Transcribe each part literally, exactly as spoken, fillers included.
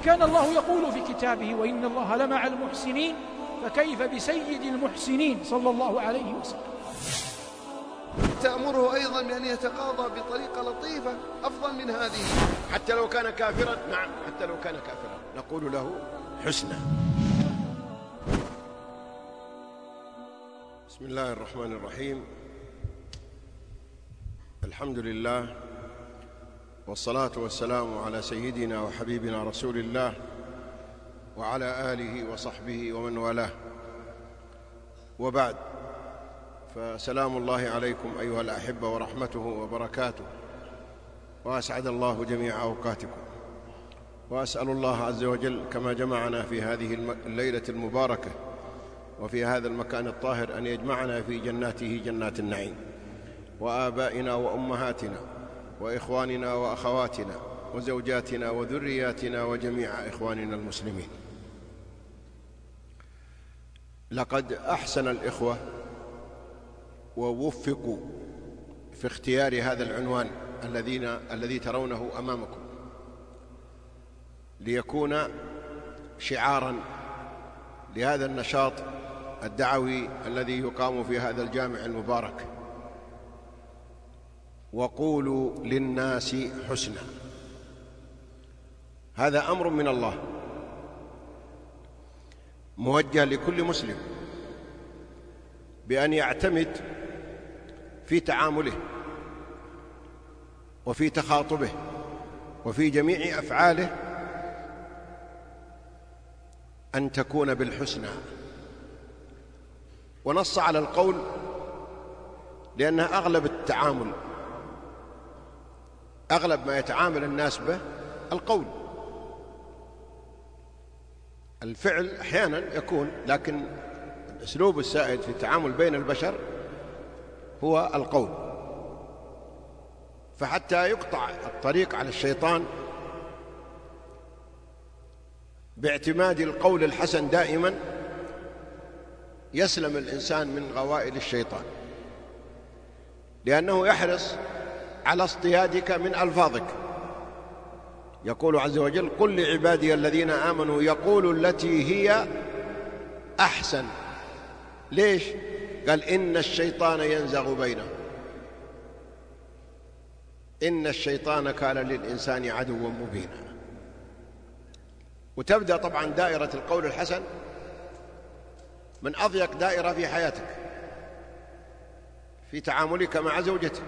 كان الله يقول في كتابه وإن الله لمع المحسنين، فكيف بسيد المحسنين صلى الله عليه وسلم؟ تأمره أيضا بأن يتقاضى بطريقة لطيفة أفضل من هذه، حتى لو كان كافرا. نعم، حتى لو كان كافرا نقول له حسنى. بسم الله الرحمن الرحيم. الحمد لله والصلاة والسلام على سيدنا وحبيبنا رسول الله وعلى آله وصحبه ومن والاه، وبعد، فسلام الله عليكم أيها الأحبة ورحمته وبركاته، وأسعد الله جميع أوقاتكم، وأسأل الله عز وجل كما جمعنا في هذه الليلة المباركة وفي هذا المكان الطاهر أن يجمعنا في جناته جنات النعيم، وآبائنا وأمهاتنا وإخواننا وأخواتنا وزوجاتنا وذرياتنا وجميع إخواننا المسلمين. لقد أحسن الإخوة ووفقوا في اختيار هذا العنوان الذين الذي ترونه أمامكم ليكون شعاراً لهذا النشاط الدعوي الذي يقام في هذا الجامع المبارك. وقولوا للناس حسنا، هذا أمر من الله موجه لكل مسلم بأن يعتمد في تعامله وفي تخاطبه وفي جميع أفعاله أن تكون بالحسنى. ونص على القول لأنه أغلب التعامل، أغلب ما يتعامل الناس به القول. الفعل أحيانا يكون، لكن الأسلوب السائد في التعامل بين البشر هو القول. فحتى يقطع الطريق على الشيطان باعتماد القول الحسن دائما يسلم الإنسان من غوائل الشيطان، لأنه يحرص على اصطيادك من ألفاظك. يقول عز وجل: قل لعبادي الذين آمنوا يقولوا التي هي أحسن. ليش؟ قال: إن الشيطان ينزغ بينهم، إن الشيطان كان للإنسان عدوا مبينا. وتبدأ طبعا دائرة القول الحسن من أضيق دائرة في حياتك، في تعاملك مع زوجتك.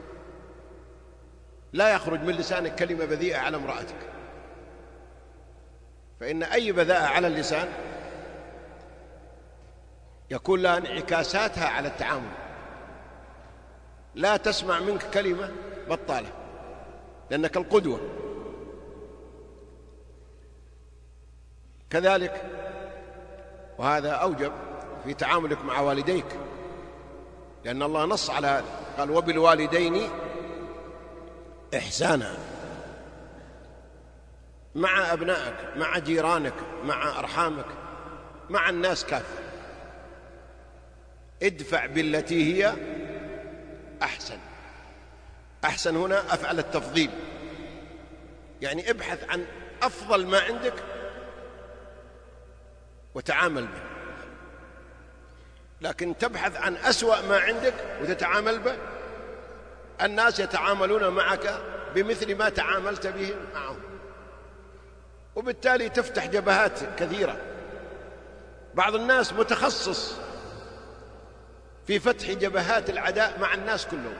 لا يخرج من لسانك كلمة بذيئة على امرأتك، فإن أي بذاءة على اللسان يكون لها انعكاساتها على التعامل. لا تسمع منك كلمة بطالة لأنك القدوة. كذلك، وهذا أوجب في تعاملك مع والديك، لأن الله نص على هذا، قال: وبالوالدين إحسانا. مع أبنائك، مع جيرانك، مع أرحامك، مع الناس كافة. ادفع بالتي هي أحسن. أحسن هنا أفعل التفضيل، يعني ابحث عن أفضل ما عندك وتعامل به، لكن تبحث عن أسوأ ما عندك وتتعامل به. الناس يتعاملون معك بمثل ما تعاملت بهم معهم، وبالتالي تفتح جبهات كثيرة. بعض الناس متخصص في فتح جبهات العداء مع الناس كلهم.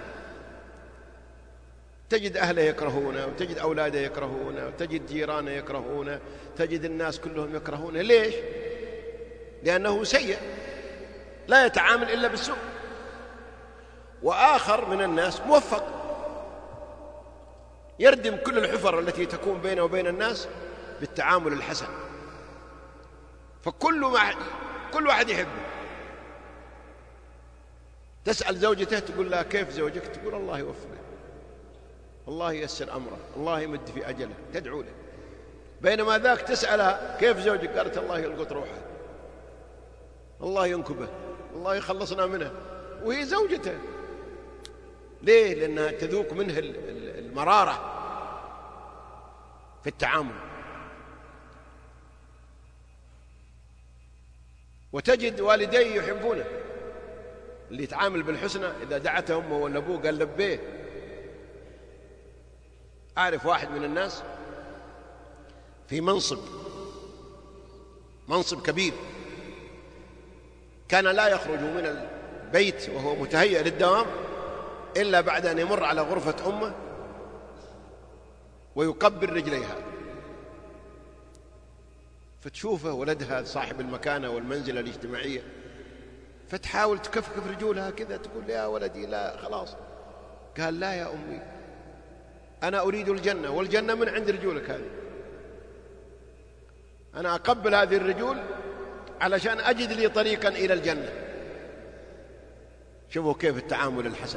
تجد أهله يكرهونه، وتجد أولاده يكرهونه، وتجد جيرانه يكرهونه، تجد الناس كلهم يكرهونه. ليش؟ لأنه سيء، لا يتعامل إلا بالسوء. وآخر من الناس موفق، يردم كل الحفر التي تكون بينه وبين الناس بالتعامل الحسن. فكل واحد كل واحد يحبه. تسأل زوجته تقول لها: كيف زوجك؟ تقول: الله يوفقه، الله ييسر أمره، الله يمد في أجله، تدعو له. بينما ذاك تسألها: كيف زوجك؟ قالت: الله يلقط روحه، الله ينكبه، الله يخلصنا منه، وهي زوجته. ليه؟ لأنها تذوق منه المرارة في التعامل. وتجد والديه يحبونه، اللي يتعامل بالحسنى إذا دعته أمه ولا أبوه قال لبيه. أعرف واحد من الناس في منصب منصب كبير، كان لا يخرج من البيت وهو متهيأ للدوام إلا بعد أن يمر على غرفة أمه ويقبل رجليها، فتشوفه ولدها صاحب المكانة والمنزلة الاجتماعية، فتحاول تكفكف رجولها كذا، تقول يا ولدي لا خلاص. قال لا يا أمي، أنا أريد الجنة، والجنة من عند رجولك هذه، أنا أقبل هذه الرجول علشان أجد لي طريقا إلى الجنة. شوفوا كيف التعامل الحسن.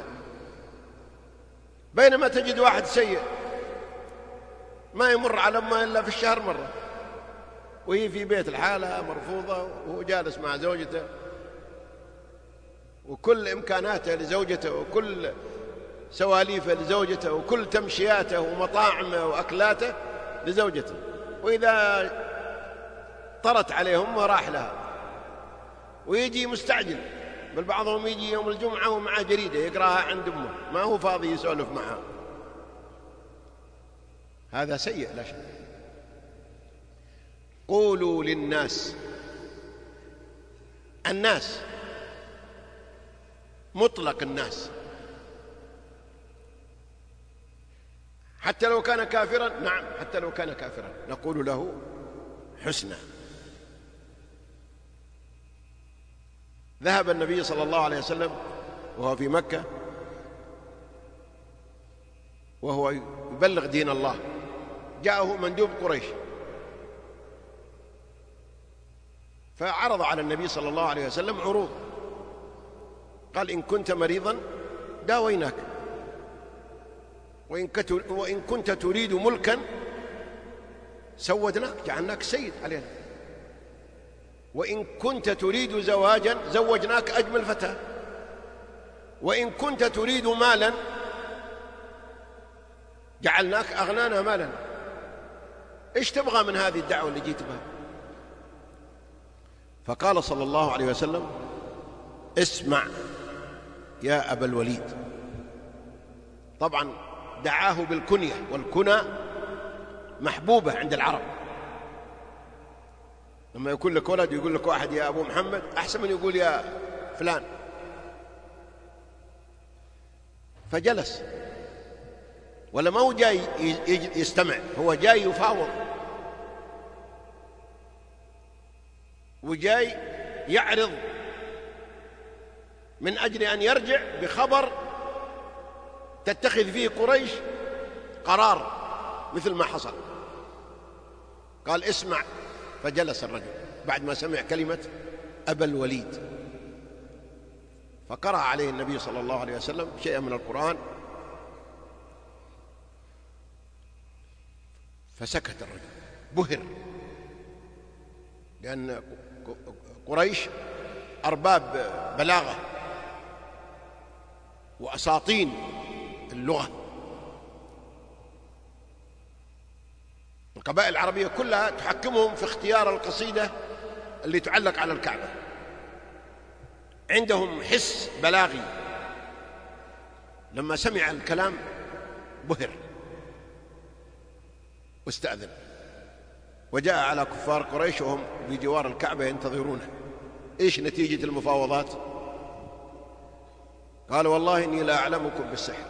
بينما تجد واحد سيء ما يمر على أمه إلا في الشهر مرة، وهي في بيت الحالة مرفوضة، وهو جالس مع زوجته وكل إمكاناته لزوجته وكل سواليفه لزوجته وكل تمشياته ومطاعمه وأكلاته لزوجته، وإذا طرت عليهم وراح لها، ويجي مستعجل، بل بعضهم يجي يوم الجمعة ومعه جريدة يقرأها عند أمه، ما هو فاضي يسولف معها. هذا سيء لا شك. قولوا للناس، الناس مطلق الناس، حتى لو كان كافرا، نعم حتى لو كان كافرا نقول له حسنا. ذهب النبي صلى الله عليه وسلم وهو في مكة وهو يبلغ دين الله، جاءه مندوب قريش فعرض على النبي صلى الله عليه وسلم عروض، قال إن كنت مريضا داويناك، وإن كنت تريد ملكا سودناك، جعلناك سيد علينا، وإن كنت تريد زواجا زوجناك أجمل فتاة، وإن كنت تريد مالا جعلناك أغنانا مالا. إيش تبغى من هذه الدعوة اللي جيت بها؟ فقال صلى الله عليه وسلم اسمع يا أبا الوليد. طبعا دعاه بالكنية، والكنى محبوبة عند العرب، لما يكون لك ولد يقول لك واحد يا أبو محمد أحسن من يقول يا فلان. فجلس، ولا ما هو جاي يستمع، هو جاي يفاوض وجاي يعرض من أجل أن يرجع بخبر تتخذ فيه قريش قرار مثل ما حصل. قال اسمع. فجلس الرجل بعد ما سمع كلمة أبا الوليد، فقرأ عليه النبي صلى الله عليه وسلم شيئا من القرآن، فسكت الرجل بهر، لأن قريش أرباب بلاغة وأساطين اللغة، القبائل العربية كلها تحكمهم في اختيار القصيدة اللي تعلق على الكعبة، عندهم حس بلاغي. لما سمع الكلام بهر واستأذن، وجاء على كفار قريش وهم بجوار الكعبة ينتظرونه. إيش نتيجة المفاوضات؟ قال والله إني لا أعلمكم بالسحر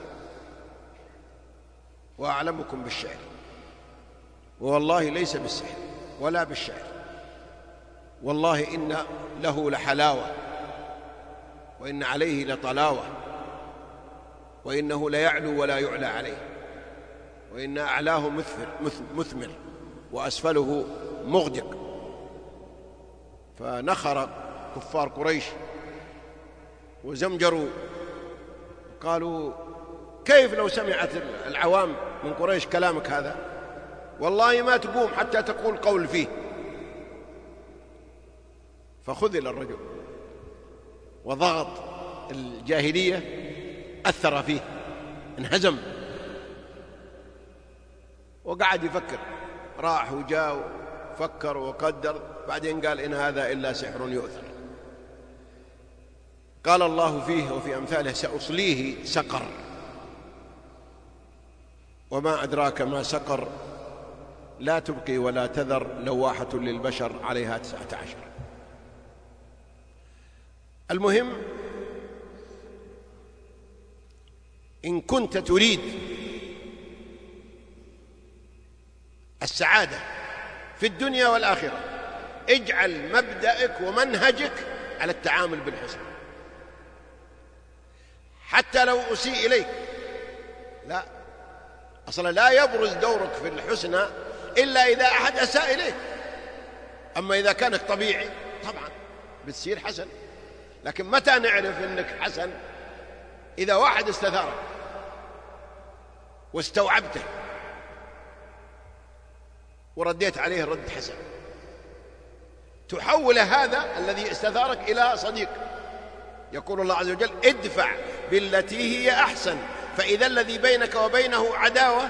وأعلمكم بالشعر، والله ليس بالسحر ولا بالشعر، والله إن له لحلاوة وإن عليه لطلاوة، وإنه ليعلو ولا يعلى عليه، وإن أعلاه مثمر, مثمر وأسفله مغدق. فنخر كفار قريش وزمجروا، قالوا كيف لو سمعت العوام من قريش كلامك هذا؟ والله ما تقوم حتى تقول قول فيه. فخذل الرجل، وضغط الجاهلية أثر فيه، انهزم وقعد يفكر، راح وجاء وفكر وقدر، بعدين قال إن هذا إلا سحر يؤثر. قال الله فيه وفي أمثاله: سأصليه سقر. وما أدراك ما سقر، لا تبقي ولا تذر، لواحة للبشر، عليها تسعة عشر. المهم، إن كنت تريد السعادة في الدنيا والآخرة، اجعل مبدأك ومنهجك على التعامل بالحسن، حتى لو أسيء إليك. لا، أصلا لا يبرز دورك في الحسنى إلا إذا أحد أساء إليك. أما إذا كانك طبيعي طبعا بتصير حسن. لكن متى نعرف أنك حسن؟ إذا واحد استثارك واستوعبته ورديت عليه رد حسن، تحول هذا الذي استثارك إلى صديق. يقول الله عز وجل: ادفع بالتي هي أحسن، فإذا الذي بينك وبينه عداوة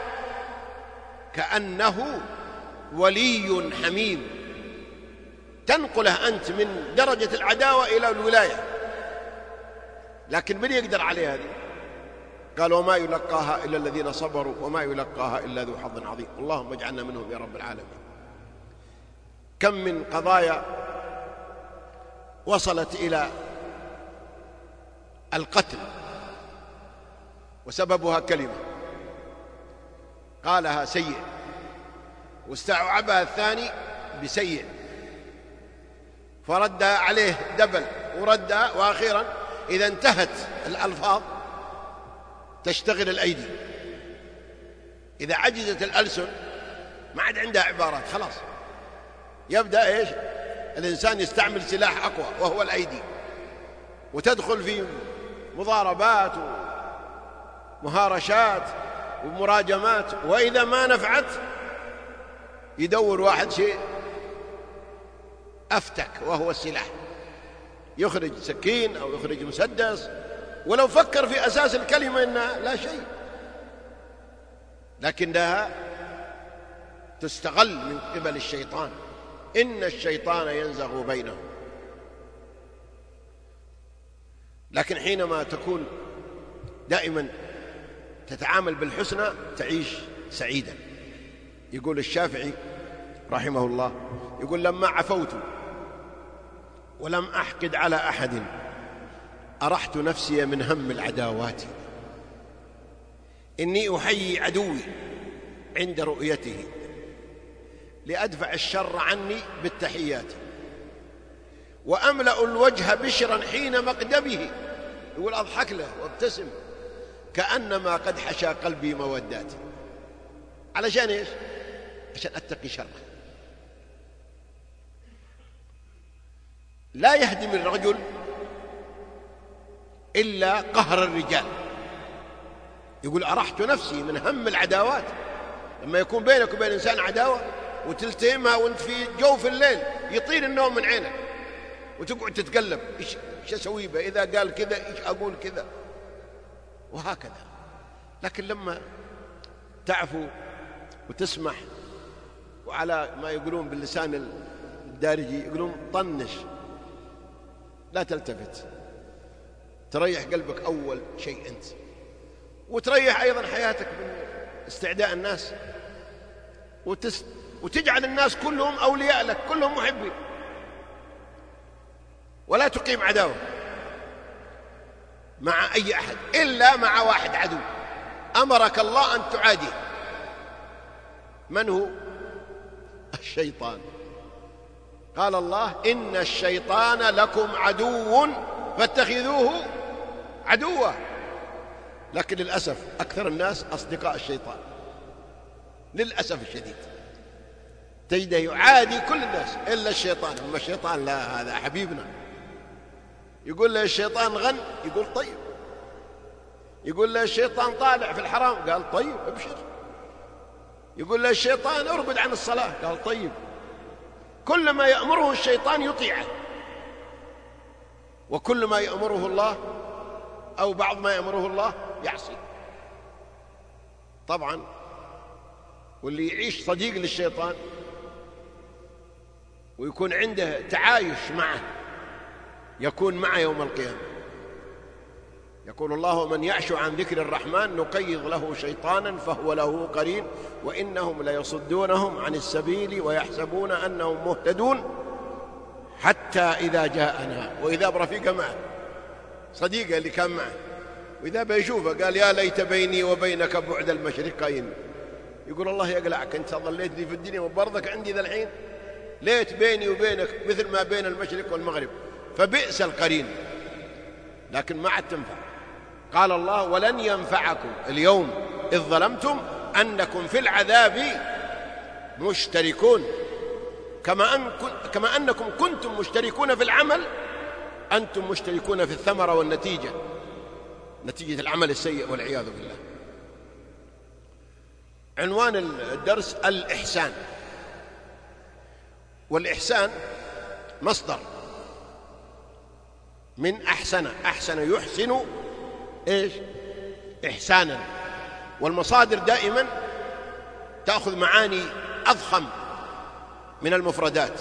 كأنه ولي حميم. تنقله أنت من درجة العداوة إلى الولاية. لكن من يقدر عليه هذه؟ قال: وما يلقاها إلا الذين صبروا وما يلقاها إلا ذو حظ عظيم. اللهم اجعلنا منهم يا رب العالمين. كم من قضايا وصلت إلى القتل وسببها كلمة قالها سيء واستوعبها الثاني بسيء، فرد عليه دبل ورد، وأخيرا إذا انتهت الألفاظ تشتغل الأيدي. إذا عجزت الألسن ما عاد عندها عبارات، خلاص يبدأ إيش؟ الإنسان يستعمل سلاح أقوى وهو الأيدي، وتدخل في مضاربات ومهارشات ومراجمات، وإذا ما نفعت يدور واحد شيء أفتك وهو السلاح، يخرج سكين أو يخرج مسدس، ولو فكر في أساس الكلمة إنها لا شيء، لكنها تستغل من قبل الشيطان. إن الشيطان ينزغ بينهم. لكن حينما تكون دائما تتعامل بالحسنى تعيش سعيدا. يقول الشافعي رحمه الله، يقول: لما عفوت ولم أحقد على أحد أرحت نفسي من هم العداوات، إني أحيي عدوي عند رؤيته لأدفع الشر عني بالتحيات، وأملأ الوجه بشرا حين مقدمه. يقول: أضحك له وابتسم كأنما قد حشى قلبي مودات. علشان إيش؟ عشان أتقي شره. لا يهدم الرجل إلا قهر الرجال. يقول: أرحت نفسي من هم العداوات. لما يكون بينك وبين إنسان عداوة وتلتهمها وانت في جوف الليل يطير النوم من عينك وتقعد تتقلب، إيش إيش أسوي به؟ إذا قال كذا إيش أقول كذا، وهكذا. لكن لما تعفو وتسمح، وعلى ما يقولون باللسان الدارجي يقولون طنش، لا تلتفت، تريح قلبك أول شيء أنت، وتريح أيضا حياتك من استعداء الناس، وتس وتجعل الناس كلهم أولياء لك، كلهم محبين، ولا تقيم عداوة مع أي أحد إلا مع واحد عدو أمرك الله أن تعاديه. من هو؟ الشيطان. قال الله: إن الشيطان لكم عدو فاتخذوه عدوا. لكن للأسف أكثر الناس أصدقاء الشيطان، للأسف الشديد، تجده يعادي كل الناس إلا الشيطان. أما الشيطان لا، هذا حبيبنا. يقول له الشيطان غن، يقول طيب. يقول له الشيطان طالع في الحرام، قال طيب ابشر. يقول له الشيطان ارقد عن الصلاة، قال طيب. كل ما يأمره الشيطان يطيعه، وكل ما يأمره الله أو بعض ما يأمره الله يعصي. طبعا واللي يعيش صديق للشيطان ويكون عنده تعايش معه يكون معه يوم القيامة. يقول الله: من يعش عن ذكر الرحمن نقيض له شيطانا فهو له قرين وإنهم ليصدونهم عن السبيل ويحسبون أنهم مهتدون حتى إذا جاءنا. وإذا برفيقه معه، صديقه اللي كان معه، وإذا بيشوفه قال: يا ليت بيني وبينك بعد المشرقين. يقول: الله يقلعك، أنت ظليتني في الدنيا وبرضك عندي ذا الحين، ليت بيني وبينك مثل ما بين المشرق والمغرب، فبئس القرين. لكن ما عاد تنفع. قال الله: ولن ينفعكم اليوم إذ ظلمتم أنكم في العذاب مشتركون، كما, أن كما أنكم كنتم مشتركون في العمل أنتم مشتركون في الثمرة والنتيجة، نتيجة العمل السيء والعياذ بالله. عنوان الدرس: الإحسان. والإحسان مصدر من أحسن، أحسن يحسن إيش؟ إحسانا. والمصادر دائما تأخذ معاني أضخم من المفردات،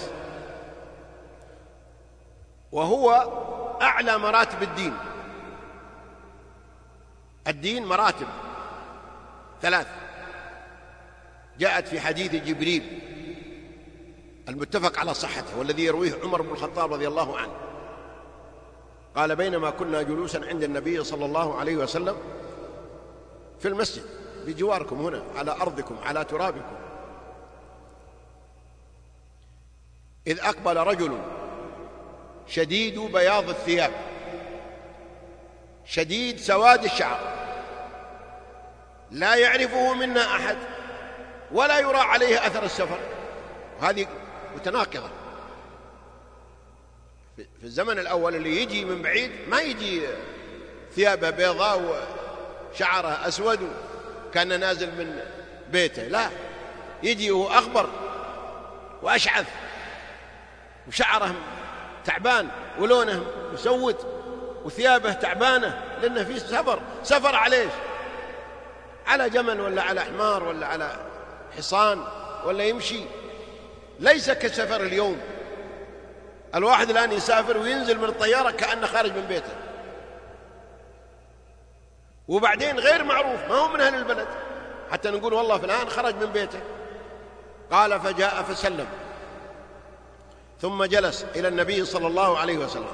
وهو أعلى مراتب الدين. الدين مراتب ثلاث جاءت في حديث جبريل المتفق على صحته، والذي يرويه عمر بن الخطاب رضي الله عنه، قال: بينما كنا جلوسا عند النبي صلى الله عليه وسلم في المسجد بجواركم هنا على أرضكم على ترابكم، إذ أقبل رجل شديد بياض الثياب شديد سواد الشعر، لا يعرفه منا أحد ولا يرى عليه أثر السفر. وهذه متناقضة. في الزمن الأول اللي يجي من بعيد ما يجي ثيابه بيضاء وشعره أسود كان نازل من بيته، لا، يجي وهو أخضر وأشعث وشعره تعبان ولونه مسود وثيابه تعبانة، لأنه في سفر. سفر عليه على جمل ولا على حمار ولا على حصان ولا يمشي، ليس كسفر اليوم. الواحد الآن يسافر وينزل من الطيارة كأنه خارج من بيته، وبعدين غير معروف، ما هو من أهل البلد حتى نقول والله فلان خرج من بيته. قال: فجاء فسلم، ثم جلس إلى النبي صلى الله عليه وسلم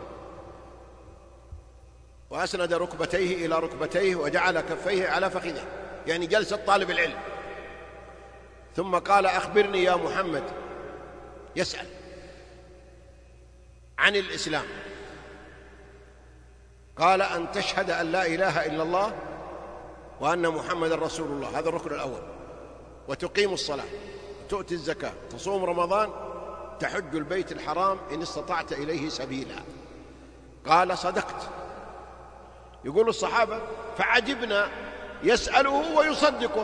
وأسند ركبتيه إلى ركبتيه وجعل كفيه على فخذه، يعني جلسة طالب العلم. ثم قال: أخبرني يا محمد، يسأل عن الإسلام. قال: أن تشهد أن لا إله إلا الله وأن محمد رسول الله، هذا الركن الأول، وتقيم الصلاة وتؤتي الزكاة تصوم رمضان تحج البيت الحرام إن استطعت إليه سبيلا. قال: صدقت. يقول الصحابة فعجبنا، يسأله ويصدقه.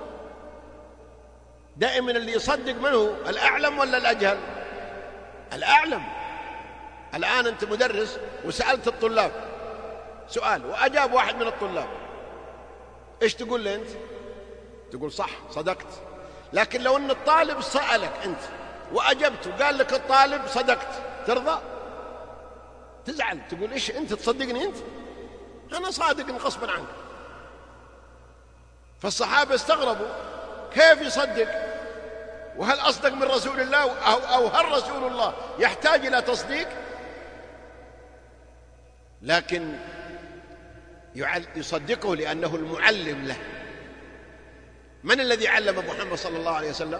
دائما اللي يصدق من هو؟ الأعلم ولا الأجهل؟ الأعلم. الآن أنت مدرس وسألت الطلاب سؤال وأجاب واحد من الطلاب، إيش تقول لي أنت؟ تقول صح، صدقت. لكن لو أن الطالب سألك أنت وأجبت وقال لك الطالب صدقت، ترضى؟ تزعل، تقول إيش أنت تصدقني أنت؟ أنا صادق غصبا عنك. فالصحابة استغربوا كيف يصدق، وهل أصدق من رسول الله، أو, أو هل رسول الله يحتاج إلى تصديق؟ لكن يصدقه لأنه المعلم له. من الذي علم محمد صلى الله عليه وسلم؟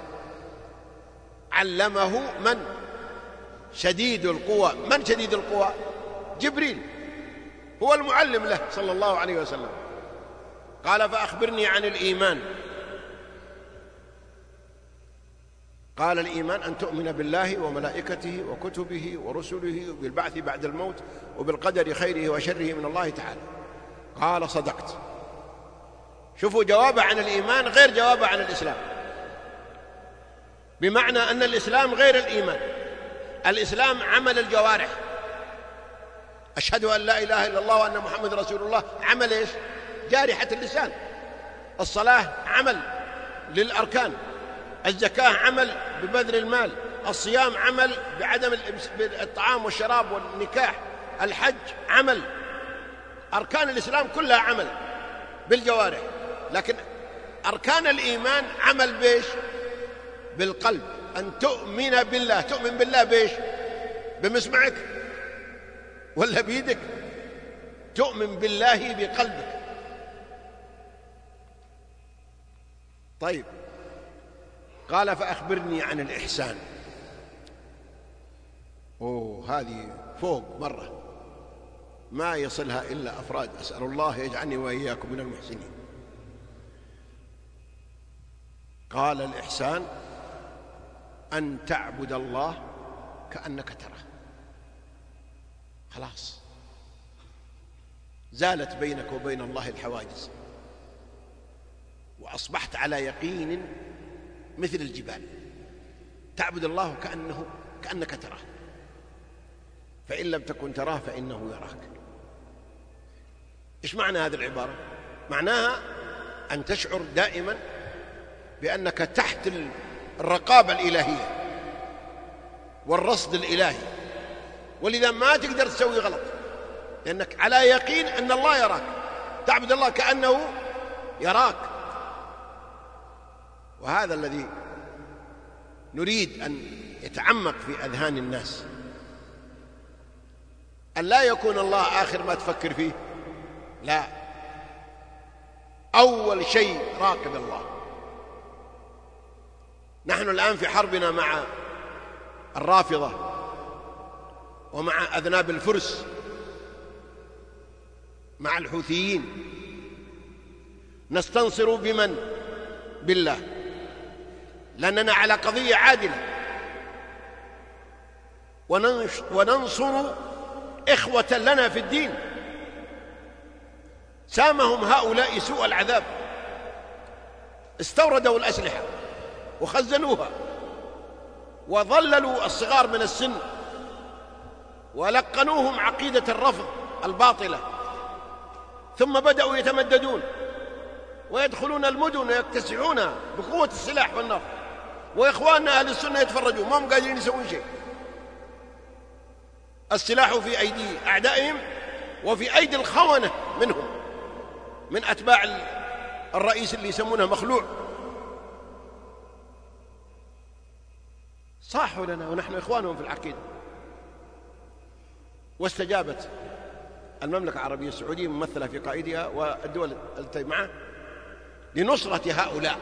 علمه من؟ شديد القوى. من شديد القوى؟ جبريل، هو المعلم له صلى الله عليه وسلم. قال: فأخبرني عن الإيمان. قال: الإيمان أن تؤمن بالله وملائكته وكتبه ورسله وبالبعث بعد الموت وبالقدر خيره وشره من الله تعالى. قال: صدقت. شوفوا جوابه عن الإيمان غير جوابه عن الإسلام، بمعنى أن الإسلام غير الإيمان. الإسلام عمل الجوارح، أشهد أن لا إله إلا الله وأن محمد رسول الله، عمل إيش؟ جارحة اللسان. الصلاة عمل للأركان، الزكاة عمل ببذل المال، الصيام عمل بعدم الطعام والشراب والنكاح، الحج عمل، أركان الإسلام كلها عمل بالجوارح، لكن أركان الإيمان عمل بيش؟ بالقلب. أن تؤمن بالله. تؤمن بالله بيش؟ بمسمعك ولا بيدك؟ تؤمن بالله بقلبك. طيب، قال فأخبرني عن الإحسان. أوه، هذه فوق مرة ما يصلها إلا أفراد. أسأل الله يجعلني وإياكم من المحسنين. قال الإحسان أن تعبد الله كأنك تراه. خلاص، زالت بينك وبين الله الحواجز، وأصبحت على يقين مثل الجبال. تعبد الله كأنه كأنك تراه، فإن لم تكن تراه فإنه يراك. إيش معنى هذه العبارة؟ معناها أن تشعر دائما بأنك تحت الرقابة الإلهية والرصد الإلهي، ولذا ما تقدر تسوي غلط، لأنك على يقين أن الله يراك. تعبد الله كأنه يراك. وهذا الذي نريد أن يتعمق في أذهان الناس، أن لا يكون الله آخر ما تفكر فيه، لا، أول شيء راقب الله. نحن الآن في حربنا مع الرافضة ومع أذناب الفرس، مع الحوثيين، نستنصر بمن؟ بالله، لأننا على قضية عادلة، وننصر إخوة لنا في الدين. سامهم هؤلاء سوء العذاب، استوردوا الأسلحة وخزنوها، وظللوا الصغار من السن، ولقنوهم عقيدة الرفض الباطلة، ثم بدأوا يتمددون ويدخلون المدن ويكتسحونها بقوة السلاح والنار، وإخواننا أهل السنة يتفرجون، ما هم قادرين يسوون شيء. السلاح في أيدي أعدائهم وفي أيدي الخونة منهم، من أتباع الرئيس اللي يسمونه مخلوع. صاحوا لنا ونحن إخوانهم في العقيدة. واستجابت المملكة العربية السعودية ممثلة في قائدها والدول التي معه لنصرة هؤلاء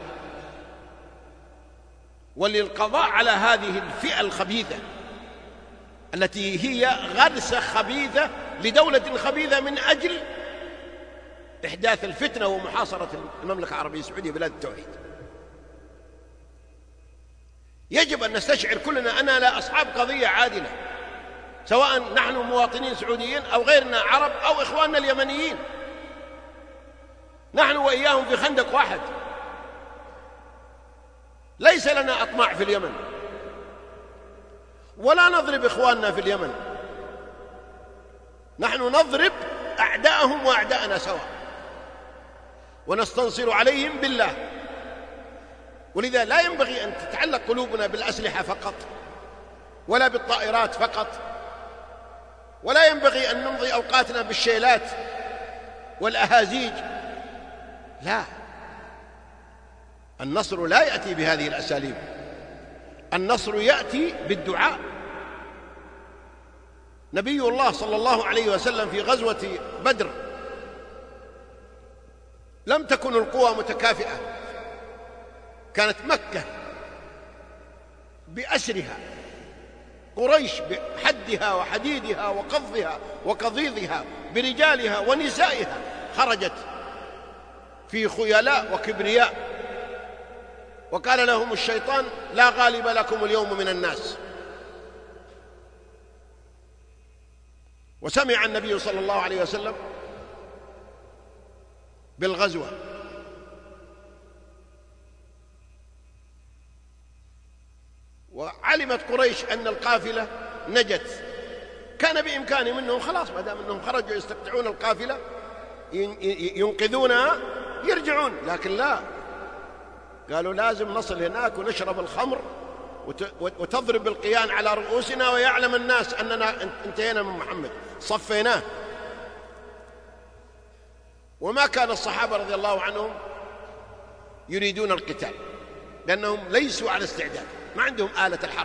وللقضاء على هذه الفئة الخبيثة التي هي غرسة خبيثة لدولة خبيثة من أجل إحداث الفتنة ومحاصرة المملكة العربية السعودية بلاد التوحيد. يجب أن نستشعر كلنا أننا لا أصحاب قضية عادلة، سواء نحن مواطنين سعوديين أو غيرنا عرب أو إخواننا اليمنيين، نحن وإياهم في خندق واحد. ليس لنا أطماع في اليمن، ولا نضرب إخواننا في اليمن، نحن نضرب أعداءهم وأعداءنا سواء، ونستنصر عليهم بالله. ولذا لا ينبغي أن تتعلق قلوبنا بالأسلحة فقط، ولا بالطائرات فقط، ولا ينبغي أن نمضي أوقاتنا بالشيلات والأهازيج. لا، النصر لا يأتي بهذه الأساليب، النصر يأتي بالدعاء. نبي الله صلى الله عليه وسلم في غزوة بدر لم تكن القوى متكافئة، كانت مكة بأسرها، قريش بحدها وحديدها وقضها وقضيضها برجالها ونسائها، خرجت في خيلاء وكبرياء، وقال لهم الشيطان لا غالب لكم اليوم من الناس. وسمع النبي صلى الله عليه وسلم بالغزوة، وعلمت قريش أن القافلة نجت، كان بإمكانهم أنهم خلاص ما دام أنهم خرجوا يستقطعون القافلة ينقذونها يرجعون، لكن لا، قالوا لازم نصل هناك ونشرب الخمر وتضرب القيان على رؤوسنا ويعلم الناس أننا انتهينا من محمد، صفيناه. وما كان الصحابة رضي الله عنهم يريدون القتال، لأنهم ليسوا على استعداد، ما عندهم آلة الحرب.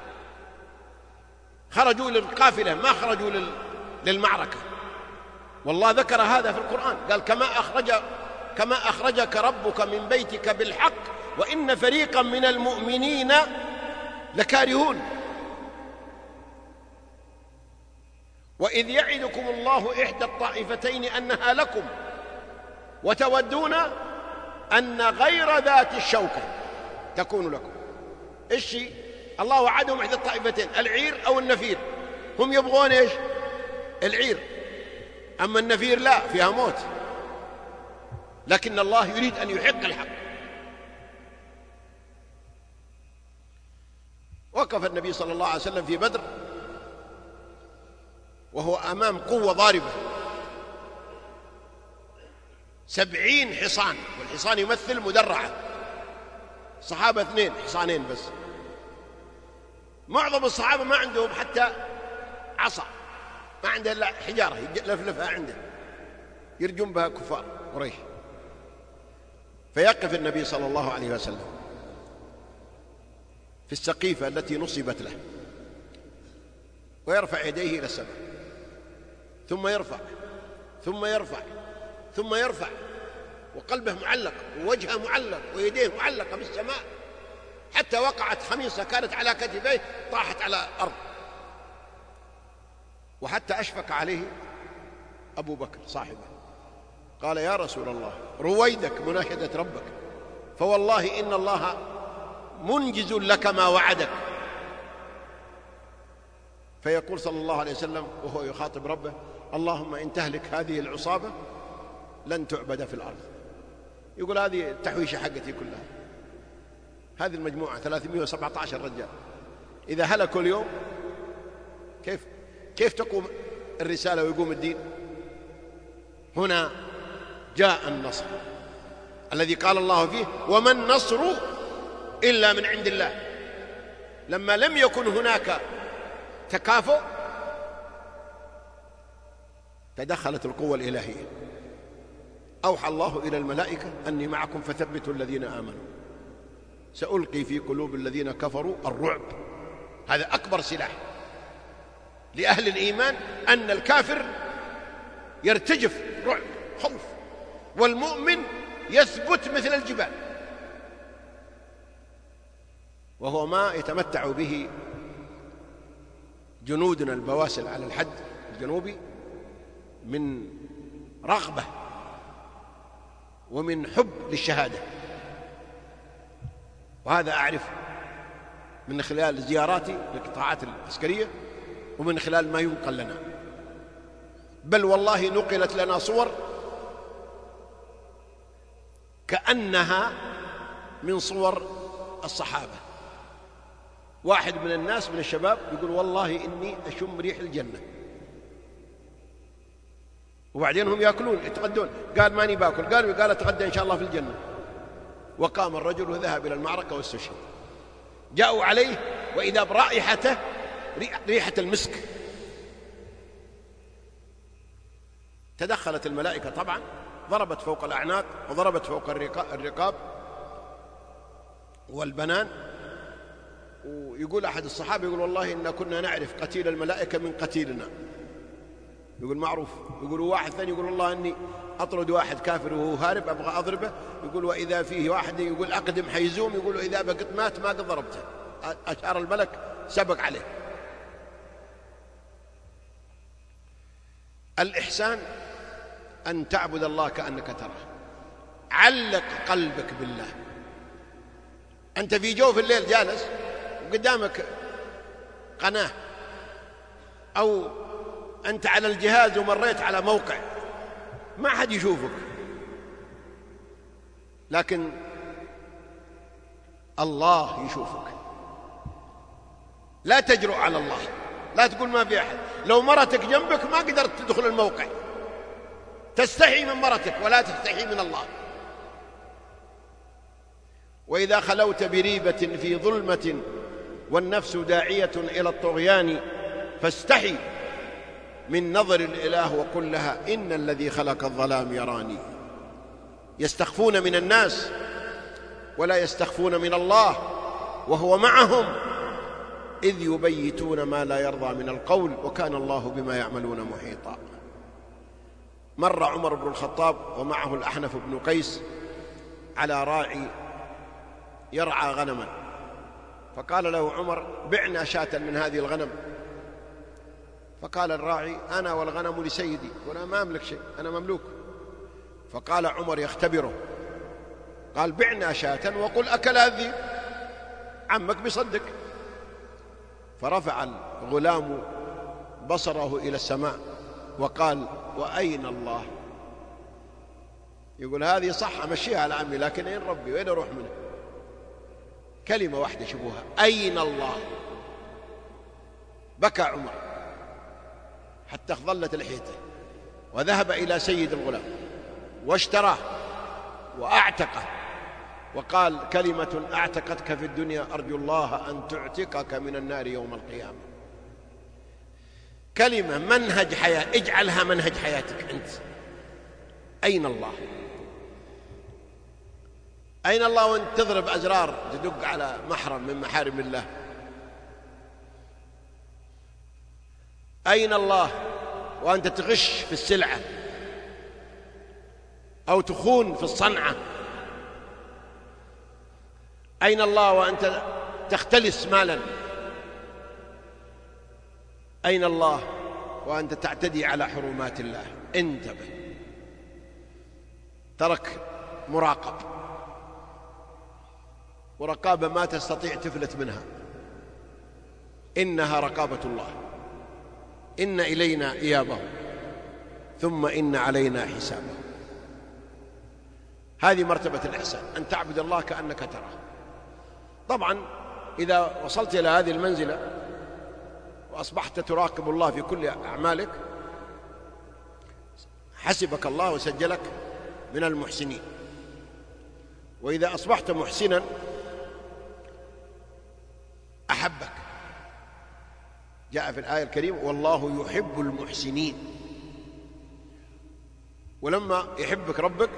خرجوا للقافلة ما خرجوا للمعركة. والله ذكر هذا في القرآن، قال كما أخرج كما أخرجك ربك من بيتك بالحق وإن فريقا من المؤمنين لكارهون. وإذ يعدكم الله إحدى الطائفتين أنها لكم وتودون أن غير ذات الشوكة تكون لكم. إيش الله وعدهم إحدى الطائفتين، العير أو النفير. هم يبغون إيش؟ العير، أما النفير لا، فيها موت. لكن الله يريد أن يحق الحق. وقف النبي صلى الله عليه وسلم في بدر وهو أمام قوة ضاربة، سبعين حصان، والحصان يمثل مدرعة. صحابة اثنين، حصانين بس. معظم الصحابة ما عندهم حتى عصا، ما عنده إلا حجارة يلفلفها عنده يرجم بها كفار قريش. فيقف النبي صلى الله عليه وسلم في السقيفة التي نصبت له ويرفع يديه إلى السماء، ثم يرفع ثم يرفع ثم يرفع، وقلبه معلق ووجهه معلق ويديه معلقة بالسماء، حتى وقعت خميصة كانت على كتفيه طاحت على الأرض. وحتى أشفق عليه أبو بكر صاحبه، قال يا رسول الله رويدك مناشدة ربك، فوالله إن الله منجز لك ما وعدك. فيقول صلى الله عليه وسلم وهو يخاطب ربه اللهم إن تهلك هذه العصابة لن تعبد في الأرض. يقول هذه التحويشة حقتي كلها، هذه المجموعة ثلاثمائة وسبعة عشر رجال إذا هلكوا اليوم كيف كيف تقوم الرسالة ويقوم الدين؟ هنا جاء النصر الذي قال الله فيه وما النصر إلا من عند الله. لما لم يكن هناك تكافؤ تدخلت القوة الإلهية. أوحى الله إلى الملائكة أني معكم فثبتوا الذين آمنوا سألقي في قلوب الذين كفروا الرعب. هذا أكبر سلاح لأهل الإيمان، أن الكافر يرتجف رعب خوف، والمؤمن يثبت مثل الجبال. وهو ما يتمتع به جنودنا البواسل على الحد الجنوبي من رغبة ومن حب للشهادة. وهذا أعرف من خلال زياراتي للقطاعات العسكرية ومن خلال ما ينقل لنا، بل والله نقلت لنا صور كأنها من صور الصحابة. واحد من الناس من الشباب يقول والله إني أشم ريح الجنة، وبعدين هم يأكلون يتغدون، قال ماني باكل، قالوا قال أتغدى إن شاء الله في الجنة. وقام الرجل وذهب إلى المعركة واستشهد. جاءوا عليه وإذا برائحته ريحة المسك. تدخلت الملائكة طبعا، ضربت فوق الأعناق وضربت فوق الرقاب والبنان. ويقول أحد الصحابة يقول والله إن كنا نعرف قتيل الملائكة من قتيلنا، يقول معروف. يقول واحد ثاني يقول والله إني أطرد واحد كافر وهو هارب أبغى أضربه، يقول وإذا فيه واحد يقول أقدم حيزوم، يقول إذا بقت مات ما قد ضربته، أشار الملك سبق عليه. الإحسان أن تعبد الله كأنك تراه. علق قلبك بالله. أنت في جوف الليل جالس وقدامك قناة، أو أنت على الجهاز ومريت على موقع ما حد يشوفك، لكن الله يشوفك. لا تجرؤ على الله، لا تقول ما في أحد. لو مرتك جنبك ما قدرت تدخل الموقع، تستحي من مرتك ولا تستحي من الله. وإذا خلوت بريبة في ظلمة والنفس داعية إلى الطغيان فاستحي من نظر الإله وقل لها إن الذي خلق الظلام يراني. يستخفون من الناس ولا يستخفون من الله وهو معهم إذ يبيتون ما لا يرضى من القول وكان الله بما يعملون محيطا. مر عمر بن الخطاب ومعه الأحنف بن قيس على راعي يرعى غنما، فقال له عمر بعنا شاة من هذه الغنم، فقال الراعي أنا والغنم لسيدي وأنا ما أملك شيء، أنا مملوك. فقال عمر يختبره قال بعنا شاة وقل أكل الذئب، عمك بيصدق. فرفع الغلام بصره إلى السماء وقال وأين الله؟ يقول هذه صح أمشيها على عمي، لكن أين ربي وين أروح منه؟ كلمة واحدة شبوها أين الله؟ بكى عمر حتى ظلت لحيته وذهب إلى سيد الغلام واشتراه وأعتقه وقال كلمة أعتقتك في الدنيا أرجو الله أن تعتقك من النار يوم القيامة. كلمة منهج حياة، اجعلها منهج حياتك أنت. أين الله؟ أين الله وأنت تضرب أزرار تدق على محرم من محارم الله؟ أين الله وأنت تغش في السلعة أو تخون في الصنعة؟ أين الله وأنت تختلس مالا؟ أين الله وأنت تعتدي على حرمات الله؟ انتبه، ترك مراقب، ورقابة ما تستطيع تفلت منها، إنها رقابة الله. إن إلينا إيابه ثم إن علينا حسابه. هذه مرتبة الإحسان، أن تعبد الله كأنك تراه. طبعا إذا وصلت إلى هذه المنزلة وأصبحت تراقب الله في كل أعمالك حسبك الله وسجلك من المحسنين. وإذا أصبحت محسنا أحبك، جاء في الآية الكريمة والله يحب المحسنين. ولما يحبك ربك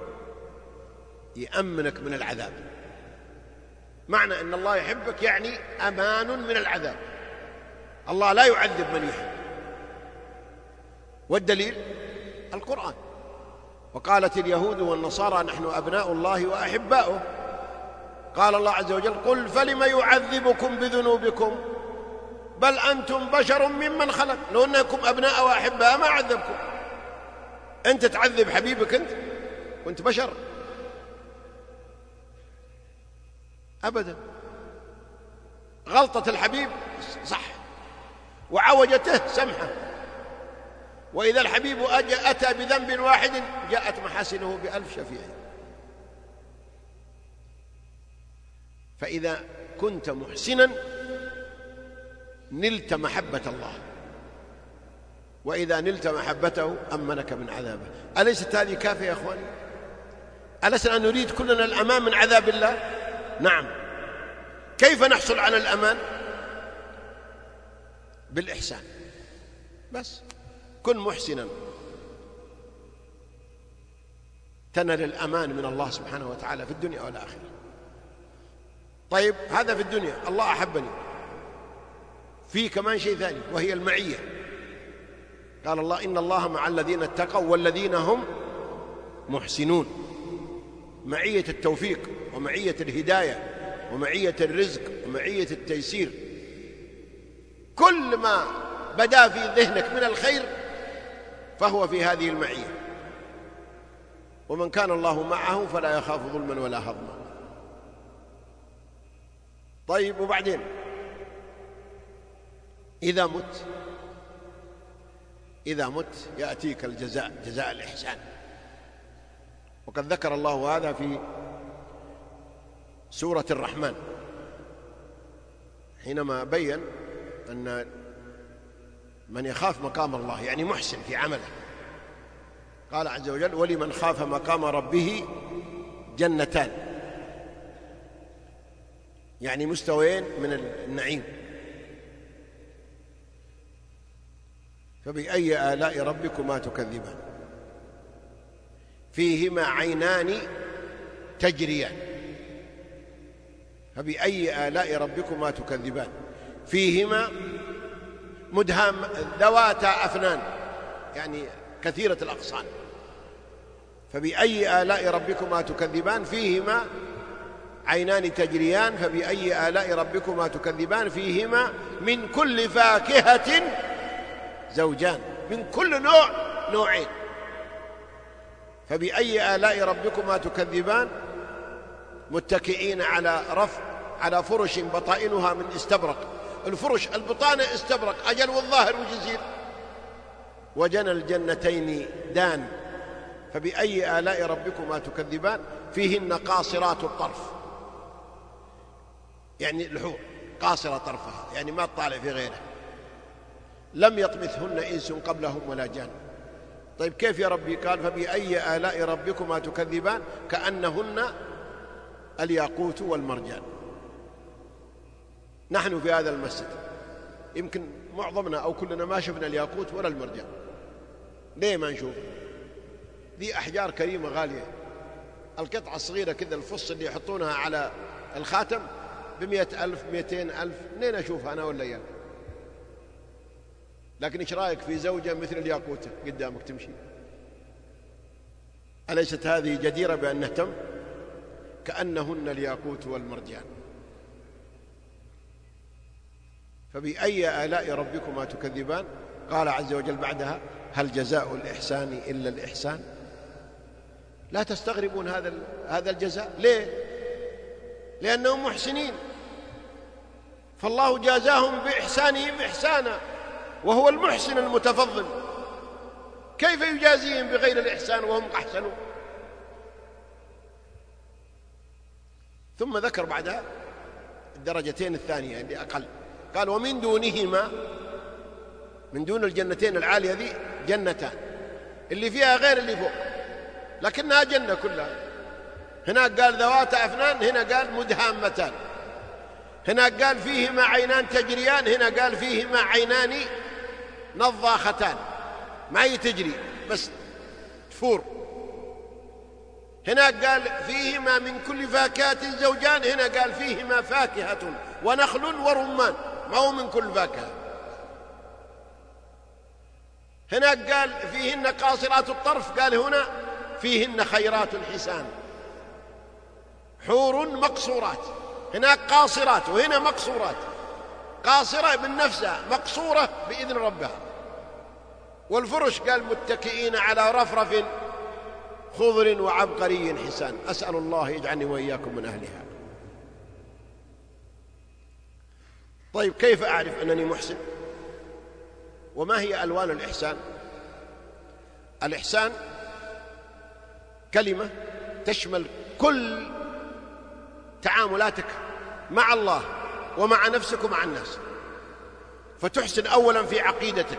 يأمنك من العذاب. معنى أن الله يحبك يعني أمان من العذاب. الله لا يعذب من يحب، والدليل القرآن. وقالت اليهود والنصارى نحن أبناء الله وأحباؤه، قال الله عز وجل قل فلم يعذبكم بذنوبكم بل أنتم بشر ممن خلق. لو أنكم أبناء وأحباء ما عذبكم. أنت تعذب حبيبك أنت وأنت بشر؟ أبدا. غلطة الحبيب صح وعوجته سمحة، وإذا الحبيب أتى بذنب واحد جاءت محاسنه بألف شفيع. فإذا كنت محسنا نلت محبة الله، وإذا نلت محبته أمنك من عذابه. أليست هذه كافية يا أخواني؟ ألسنا نريد كلنا الأمان من عذاب الله؟ نعم. كيف نحصل على الأمان؟ بالإحسان بس. كن محسنا تنال الأمان من الله سبحانه وتعالى في الدنيا والآخرة. طيب هذا في الدنيا، الله أحبني. في كمان شيء ثاني وهي المعية. قال الله إن الله مع الذين اتقوا والذين هم محسنون. معية التوفيق ومعية الهداية ومعية الرزق ومعية التيسير. كل ما بدا في ذهنك من الخير فهو في هذه المعية. ومن كان الله معه فلا يخاف ظلما ولا هضما. طيب وبعدين إذا مت إذا مت يأتيك الجزاء، جزاء الإحسان. وقد ذكر الله هذا في سورة الرحمن حينما بين أن من يخاف مقام الله يعني محسن في عمله، قال عز وجل ولمن خاف مقام ربه جنتان، يعني مستويين من النعيم. فبأي آلاء ربكما تكذبان فيهما عينان تجريان فبأي آلاء ربكما تكذبان فيهما مدهام ذواتا أفنان يعني كثيرة الأغصان فبأي آلاء ربكما تكذبان فيهما عينان تجريان فبأي آلاء ربكما تكذبان فيهما من كل فاكهة زوجان من كل نوع نوعين فبأي آلاء ربكما تكذبان متكئين على رف على فرش بطائنها من استبرق الفرش البطانة استبرق أجل والظاهر وجزير وجنى الجنتين دان فبأي آلاء ربكما تكذبان فيهن قاصرات الطرف يعني الحور قاصرة طرفها يعني ما تطالع في غيره لم يطمثهن إنس قبلهم ولا جان طيب كيف يا ربي قال فبأي آلاء ربكما تكذبان كأنهن الياقوت والمرجان نحن في هذا المسجد يمكن معظمنا أو كلنا ما شفنا الياقوت ولا المرجان ليه ما نشوف دي أحجار كريمة غالية القطعة الصغيرة كذا الفص اللي يحطونها على الخاتم بمئة ألف مئتين ألف منين أشوفها أنا ولا إياك لكن إيش رأيك في زوجة مثل الياقوتة قدامك تمشي أليست هذه جديرة بأن نهتم كأنهن الياقوت والمرجان فبأي آلاء ربكما تكذبان قال عز وجل بعدها هل جزاء الإحسان إلا الإحسان لا تستغربون هذا هذا الجزاء ليه لأنهم محسنين فالله جازاهم بإحسانهم إحسانا وهو المحسن المتفضل كيف يجازيهم بغير الإحسان وهم أحسنوا ثم ذكر بعدها الدرجتين الثانية اللي أقل قال ومن دونهما من دون الجنتين العالية ذي جنتان اللي فيها غير اللي فوق لكنها جنة كلها هناك قال ذوات أفنان هنا قال مدهامتان هناك قال فيهما عينان تجريان هنا قال فيهما عينان نضاختان ما هي تجري بس تفور هناك قال فيهما من كل فاكهة زوجان هنا قال فيهما فاكهة ونخل ورمان ما هو من كل فاكهة هناك قال فيهن قاصرات الطرف قال هنا فيهن خيرات حسان حور مقصورات هناك قاصرات وهنا مقصورات قاصرة من نفسها مقصورة بإذن ربها والفرش قال متكئين على رفرف خضر وعبقري حسان أسأل الله يجعلني وإياكم من أهلها طيب كيف أعرف أنني محسن وما هي ألوان الإحسان الإحسان كلمة تشمل كل تعاملاتك مع الله ومع نفسك ومع الناس فتحسن أولا في عقيدتك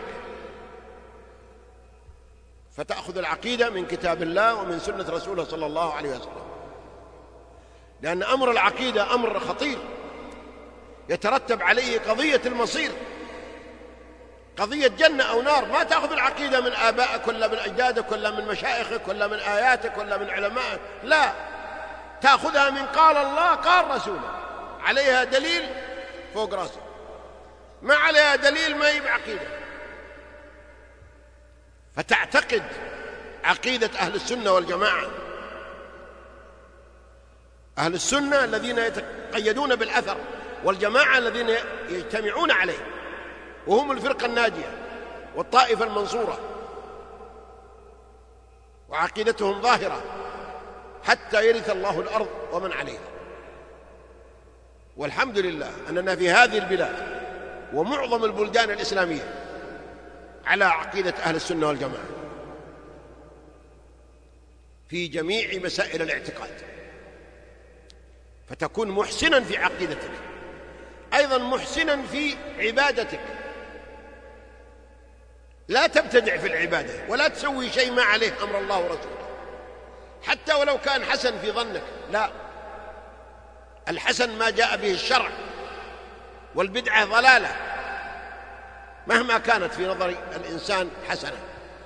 فتأخذ العقيدة من كتاب الله ومن سنة رسوله صلى الله عليه وسلم لأن أمر العقيدة أمر خطير يترتب عليه قضية المصير قضية جنة أو نار ما تأخذ العقيدة من آبائك ولا من أجدادك ولا من مشايخك ولا من آياتك ولا من علمائك لا تأخذها من قال الله قال رسوله عليها دليل فوق راسك ما عليها دليل ما هي بعقيدة فتعتقد عقيدة أهل السنة والجماعة أهل السنة الذين يتقيدون بالأثر والجماعة الذين يجتمعون عليه وهم الفرقة الناجية والطائفة المنصورة وعقيدتهم ظاهرة حتى يرث الله الأرض ومن عليها والحمد لله أننا في هذه البلاد ومعظم البلدان الإسلامية على عقيدة أهل السنة والجماعة في جميع مسائل الاعتقاد فتكون محسنا في عقيدتك أيضا محسنا في عبادتك لا تبتدع في العبادة ولا تسوي شيء ما عليه أمر الله ورسوله حتى ولو كان حسن في ظنك لا الحسن ما جاء به الشرع والبدعة ضلالة مهما كانت في نظر الإنسان حسنة.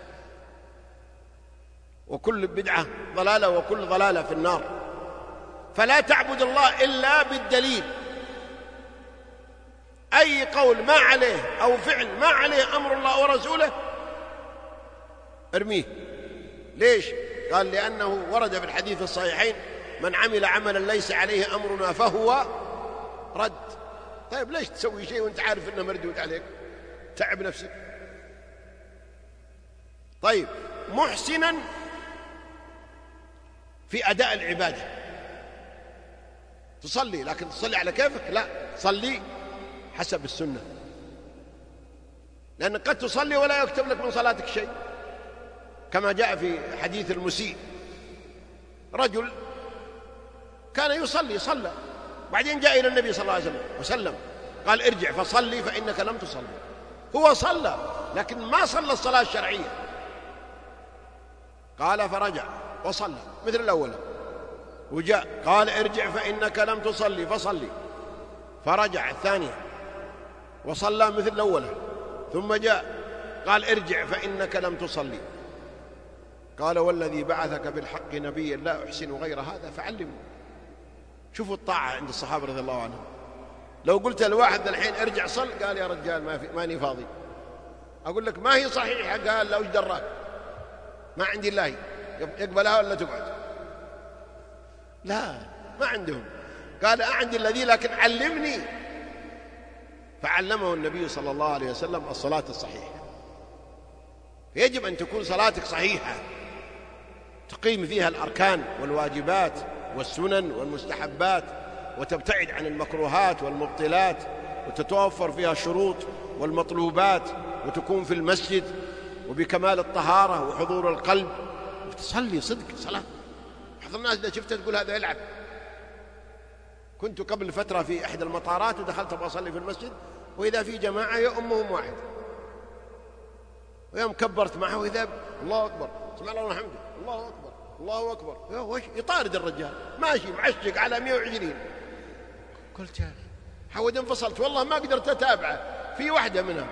وكل بدعة ضلالة وكل ضلالة في النار. فلا تعبد الله إلا بالدليل. أي قول ما عليه أو فعل ما عليه أمر الله ورسوله ارميه. ليش؟ قال لأنه ورد في الحديث الصحيحين: من عمل عملا ليس عليه أمرنا فهو رد. طيب ليش تسوي شيء وانت عارف انه مردود عليك؟ تعب نفسك. طيب، محسنا في أداء العبادة. تصلي لكن تصلي على كيفك؟ لا، صلي حسب السنة، لأن قد تصلي ولا يكتب لك من صلاتك شيء، كما جاء في حديث المسيء. رجل كان يصلي صلى بعدين جاء إلى النبي صلى الله عليه وسلم وسلم قال: ارجع فصلي فإنك لم تصلي. هو صلى لكن ما صلى الصلاة الشرعية. قال فرجع وصلى مثل الأول، وجاء قال: ارجع فإنك لم تصلي فصلي. فرجع الثانية وصلى مثل الأول، ثم جاء قال: ارجع فإنك لم تصلي. قال: والذي بعثك بالحق نبيا لا أحسن غير هذا فعلمه. شوفوا الطاعة عند الصحابة رضي الله عنهم. لو قلت لواحد الحين ارجع صل، قال: يا رجال ما في ماني فاضي. أقول لك ما هي صحيحة، قال: لو دراك ما عندي الله يقبلها ولا تقعد. لا، ما عندهم. قال: أعندي الذي لكن علمني. فعلمه النبي صلى الله عليه وسلم الصلاة الصحيحة. يجب أن تكون صلاتك صحيحة، تقيم فيها الأركان والواجبات والسنن والمستحبات، وتبتعد عن المكروهات والمبطلات، وتتوفر فيها الشروط والمطلوبات، وتكون في المسجد وبكمال الطهارة وحضور القلب، وتصلي صدق صلاة. بعض الناس إذا شفته تقول هذا يلعب. كنت قبل فترة في إحدى المطارات ودخلت أبغى أصلي في المسجد، وإذا في جماعة يؤمهم واحد، ويوم كبرت معه وإذا الله أكبر سمع الله الحمد الله أكبر الله أكبر، وش يطارد الرجال ماشي معشق على مئة وعشرين. قلت يا أخي حود انفصلت، والله ما قدرت أتابعه في واحدة منهم،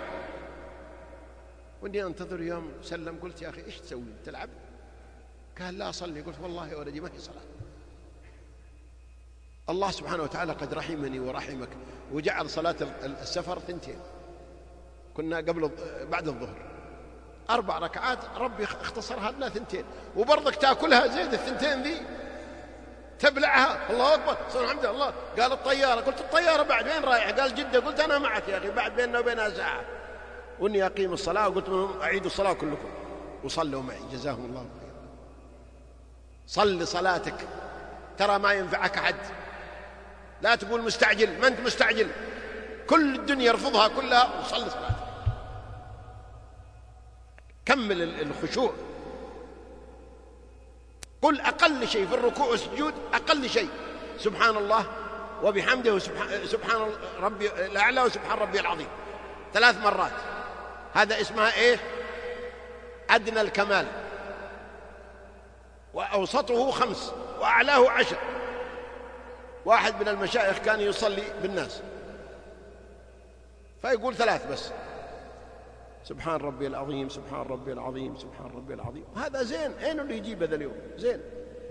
وإني أنتظر يوم سلم. قلت يا أخي إيش تسوي تلعب؟ قال: لا أصلي. قلت: والله يا ولدي ما هي صلاة. الله سبحانه وتعالى قد رحمني ورحمك وجعل صلاة السفر ثنتين. كنا قبل بعد الظهر أربع ركعات، ربي اختصرها لنا ثنتين، وبرضك تأكلها زيد الثنتين ذي تبلعها. الله أكبر صلى الحمد لله. قال: الطيارة. قلت: الطيارة بعد وين رايح؟ قال: جدة. قلت: أنا معك يا أخي، بعد بيننا وبينها ساعة. وإني أقيم الصلاة. وقلت لهم: أعيدوا الصلاة كلكم، وصلوا معي جزاهم الله خير. صل صلاتك، ترى ما ينفعك أحد. لا تقول مستعجل، ما أنت مستعجل، كل الدنيا ارفضها كلها وصل صلاتك. كمل الخشوع. قل أقل شيء في الركوع والسجود، أقل شيء سبحان الله وبحمده وسبحان سبحان ربي الأعلى وسبحان ربي العظيم ثلاث مرات. هذا اسمها إيه؟ أدنى الكمال. وأوسطه خمس وأعلاه عشر. واحد من المشايخ كان يصلي بالناس فيقول ثلاث بس: سبحان ربي العظيم سبحان ربي العظيم سبحان ربي العظيم. هذا زين، أين اللي يجيب هذا اليوم؟ زين.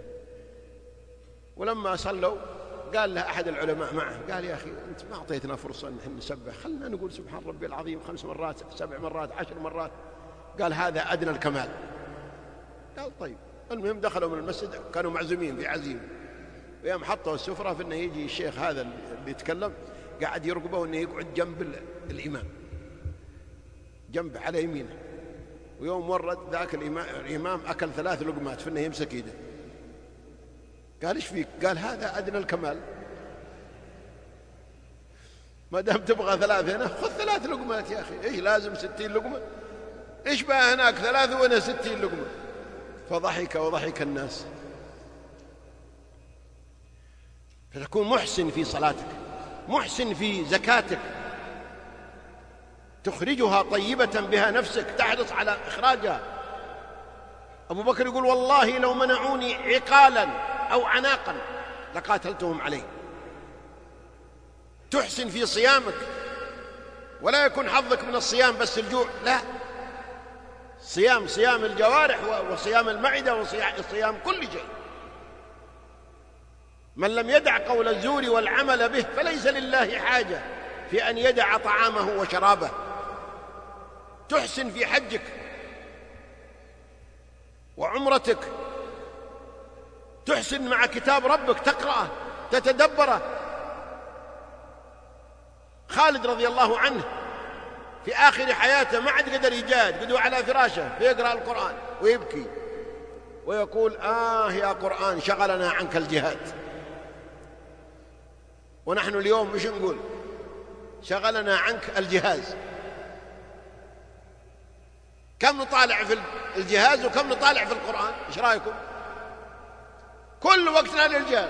ولما صلوا قال له أحد العلماء معه، قال: يا أخي أنت ما أعطيتنا فرصة أن نسبح، خلنا نقول سبحان ربي العظيم خمس مرات سبع مرات عشر مرات. قال: هذا أدنى الكمال. قال: طيب. المهم دخلوا من المسجد، كانوا معزومين في عزيمة، ويوم حطوا السفرة في أنه يجي الشيخ هذا اللي يتكلم قاعد يرقبه أنه يقعد جنب الإمام، جنب على يمينه. ويوم ورد ذاك الإمام أكل ثلاث لقمات في أنه يمسك يده. قال: إيش فيك؟ قال: هذا أدنى الكمال، ما دام تبغى ثلاث هنا خذ ثلاث لقمات يا أخي، إيش لازم ستين لقمة؟ إيش بقى هناك ثلاث وهنا ستين لقمة؟ فضحك وضحك الناس. فتكون محسن في صلاتك، محسن في زكاتك، تخرجها طيبة بها نفسك، تحرص على إخراجها. أبو بكر يقول: والله لو منعوني عقالا أو عناقا لقاتلتهم عليه. تحسن في صيامك، ولا يكون حظك من الصيام بس الجوع، لا، صيام صيام الجوارح وصيام المعدة وصيام كل شيء. من لم يدع قول الزور والعمل به فليس لله حاجة في أن يدع طعامه وشرابه. تحسن في حجك وعمرتك، تحسن مع كتاب ربك، تقرأه تتدبره. خالد رضي الله عنه في آخر حياته ما عاد قدر يجاهد، قدوا على فراشه فيقرأ القرآن ويبكي ويقول آه يا قرآن شغلنا عنك الجهاد. ونحن اليوم مش نقول شغلنا عنك الجهاز. كم نطالع في الجهاز وكم نطالع في القرآن؟ ايش رايكم؟ كل وقتنا للجهاز.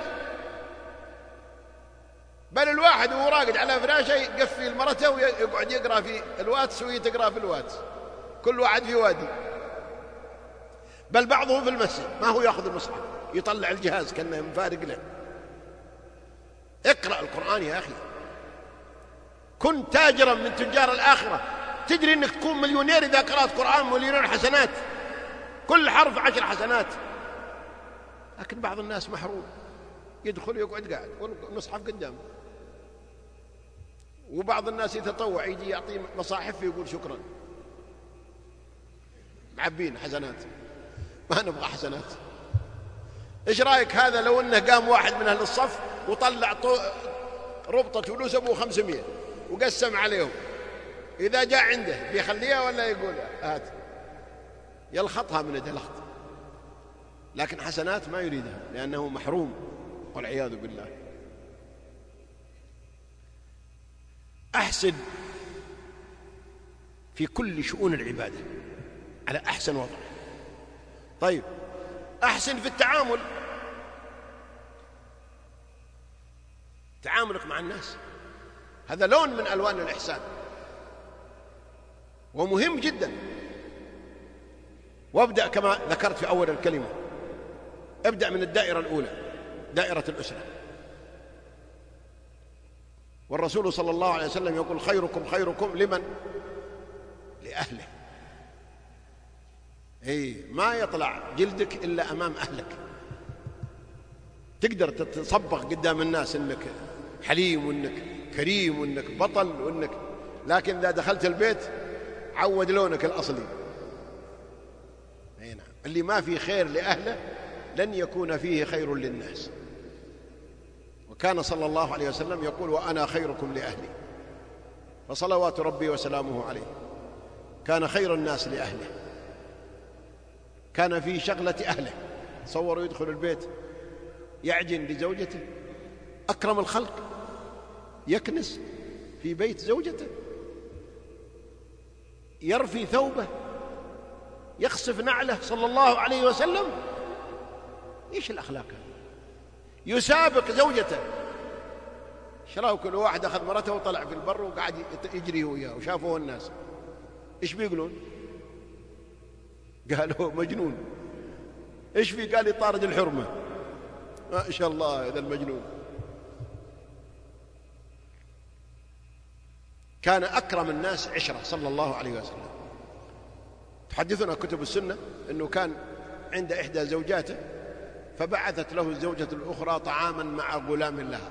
بل الواحد وهو راقد على فراشه يقفل مرته ويقعد يقرأ في الواتس وهي تقرأ في الواتس، كل واحد في وادي. بل بعضهم في المسجد ما هو يأخذ المصحف، يطلع الجهاز كأنه مفارق له. اقرأ القرآن يا أخي، كن تاجرا من تجار الآخرة. تدري أنك تكون مليونير إذا قرأت قرآن، مليونير حسنات، كل حرف عشر حسنات. لكن بعض الناس محروم، يدخل يقعد قاعد والمصحف قدامه. وبعض الناس يتطوع يجي يعطي مصاحف ويقول شكرا، معبين حسنات، ما نبغى حسنات. ايش رايك هذا لو انه قام واحد من اهل الصف وطلع ربطة فلوس ابو خمسمية وقسم عليهم، اذا جاء عنده بيخليها ولا يقول هات؟ يلخطها من يد الخط. لكن حسنات ما يريدها لانه محروم والعياذ بالله. احسن في كل شؤون العبادة على احسن وضع. طيب احسن في التعامل، تعاملك مع الناس هذا لون من ألوان الإحسان ومهم جدا. وابدأ كما ذكرت في أول الكلمة، ابدأ من الدائرة الأولى، دائرة الأسرة. والرسول صلى الله عليه وسلم يقول خيركم خيركم لمن؟ لأهله. اي ما يطلع جلدك إلا أمام أهلك. تقدر تتصبغ قدام الناس انك حليم وانك كريم وانك بطل وانك، لكن اذا دخلت البيت عود لونك الاصلي. اي نعم، اللي ما فيه خير لاهله لن يكون فيه خير للناس. وكان صلى الله عليه وسلم يقول وانا خيركم لاهلي، فصلوات ربي وسلامه عليه كان خير الناس لاهله، كان في شغلة اهله. تصوروا يدخل البيت يعجن لزوجته، أكرم الخلق، يكنس في بيت زوجته، يرفي ثوبه، يخصف نعله صلى الله عليه وسلم. إيش الأخلاق؟ يسابق زوجته. شراو كل واحد أخذ مرته وطلع في البر وقعد يجري وياه وشافوه الناس، إيش بيقولون؟ قالوا مجنون. إيش في؟ قال يطارد الحرمة. ما شاء الله هذا المجنون. كان أكرم الناس عشرة صلى الله عليه وسلم. تحدثنا كتب السنة أنه كان عند إحدى زوجاته فبعثت له الزوجة الأخرى طعاما مع غلام لها،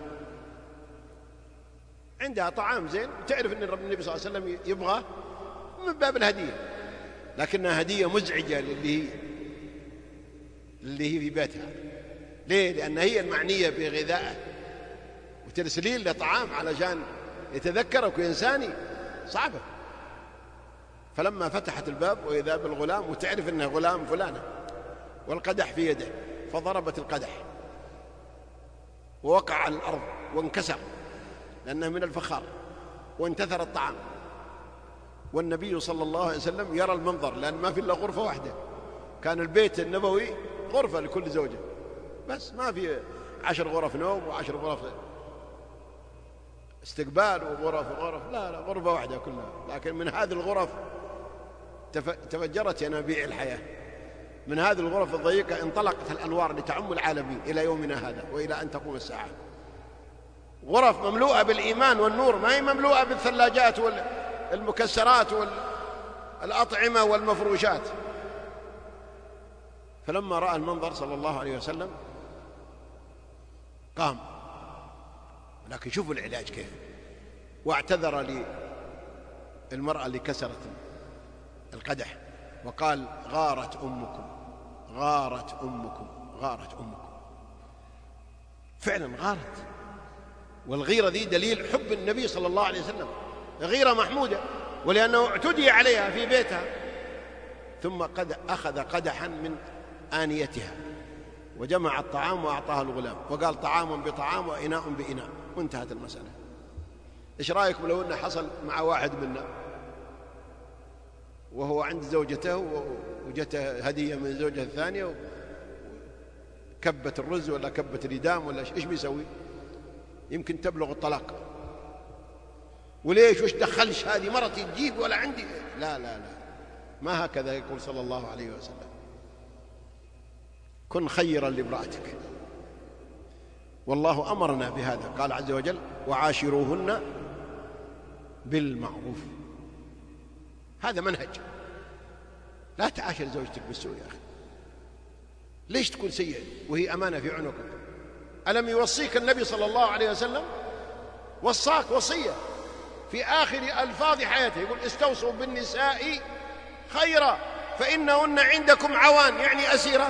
عندها طعام زين، تعرف أن النبي صلى الله عليه وسلم يبغى من باب الهدية، لكنها هدية مزعجة للي هي اللي هي في بيتها. ليه؟ لأن هي المعنية بغذائه وترسلين له طعام علشان يتذكرك وينساني، صعبة. فلما فتحت الباب وإذا بالغلام وتعرف أنه غلام فلانة والقدح في يده، فضربت القدح ووقع على الأرض وانكسر لأنه من الفخار، وانتثر الطعام. والنبي صلى الله عليه وسلم يرى المنظر، لأن ما في إلا غرفة واحدة، كان البيت النبوي غرفة لكل زوجة بس، ما في عشر غرف نوم وعشر غرف استقبال وغرف وغرف، لا لا، غرفة واحدة كلها. لكن من هذه الغرف تفجرت ينابيع الحياة، من هذه الغرف الضيقة انطلقت الأنوار لتعم العالمين إلى يومنا هذا وإلى أن تقوم الساعة. غرف مملوءة بالإيمان والنور، ما هي مملوءة بالثلاجات المكسرات والأطعمة والمفروشات. فلما رأى المنظر صلى الله عليه وسلم قام، لكن شوفوا العلاج كيف، واعتذر للمرأة اللي كسرت القدح وقال: غارت أمكم، غارت أمكم، غارت أمكم. فعلا غارت، والغيرة ذي دليل حب النبي صلى الله عليه وسلم، غيرة محمودة، ولأنه اعتدي عليها في بيتها. ثم قد أخذ قدحا من آنيتها وجمع الطعام وأعطاها الغلام وقال: طعام بطعام وإناء بإناء، وانتهت المسألة. إيش رأيكم لو أنه حصل مع واحد منا وهو عند زوجته وجته هدية من الزوجة الثانية كبت الرز ولا كبت الإدام ولا إيش بيسوي؟ يمكن تبلغ الطلاق. وليش؟ وش دخلش هذه مرتي تجيب ولا عندي؟ لا لا لا، ما هكذا يقول صلى الله عليه وسلم. كن خيرا لامرأتك، والله أمرنا بهذا، قال عز وجل: وعاشروهن بالمعروف. هذا منهج. لا تعاشر زوجتك بالسوء يا أخي. ليش تكون سيء وهي أمانة في عنقك؟ ألم يوصيك النبي صلى الله عليه وسلم؟ وصاك وصية في آخر ألفاظ حياته، يقول: استوصوا بالنساء خيرا فإنهن عندكم عوان، يعني أسيرات.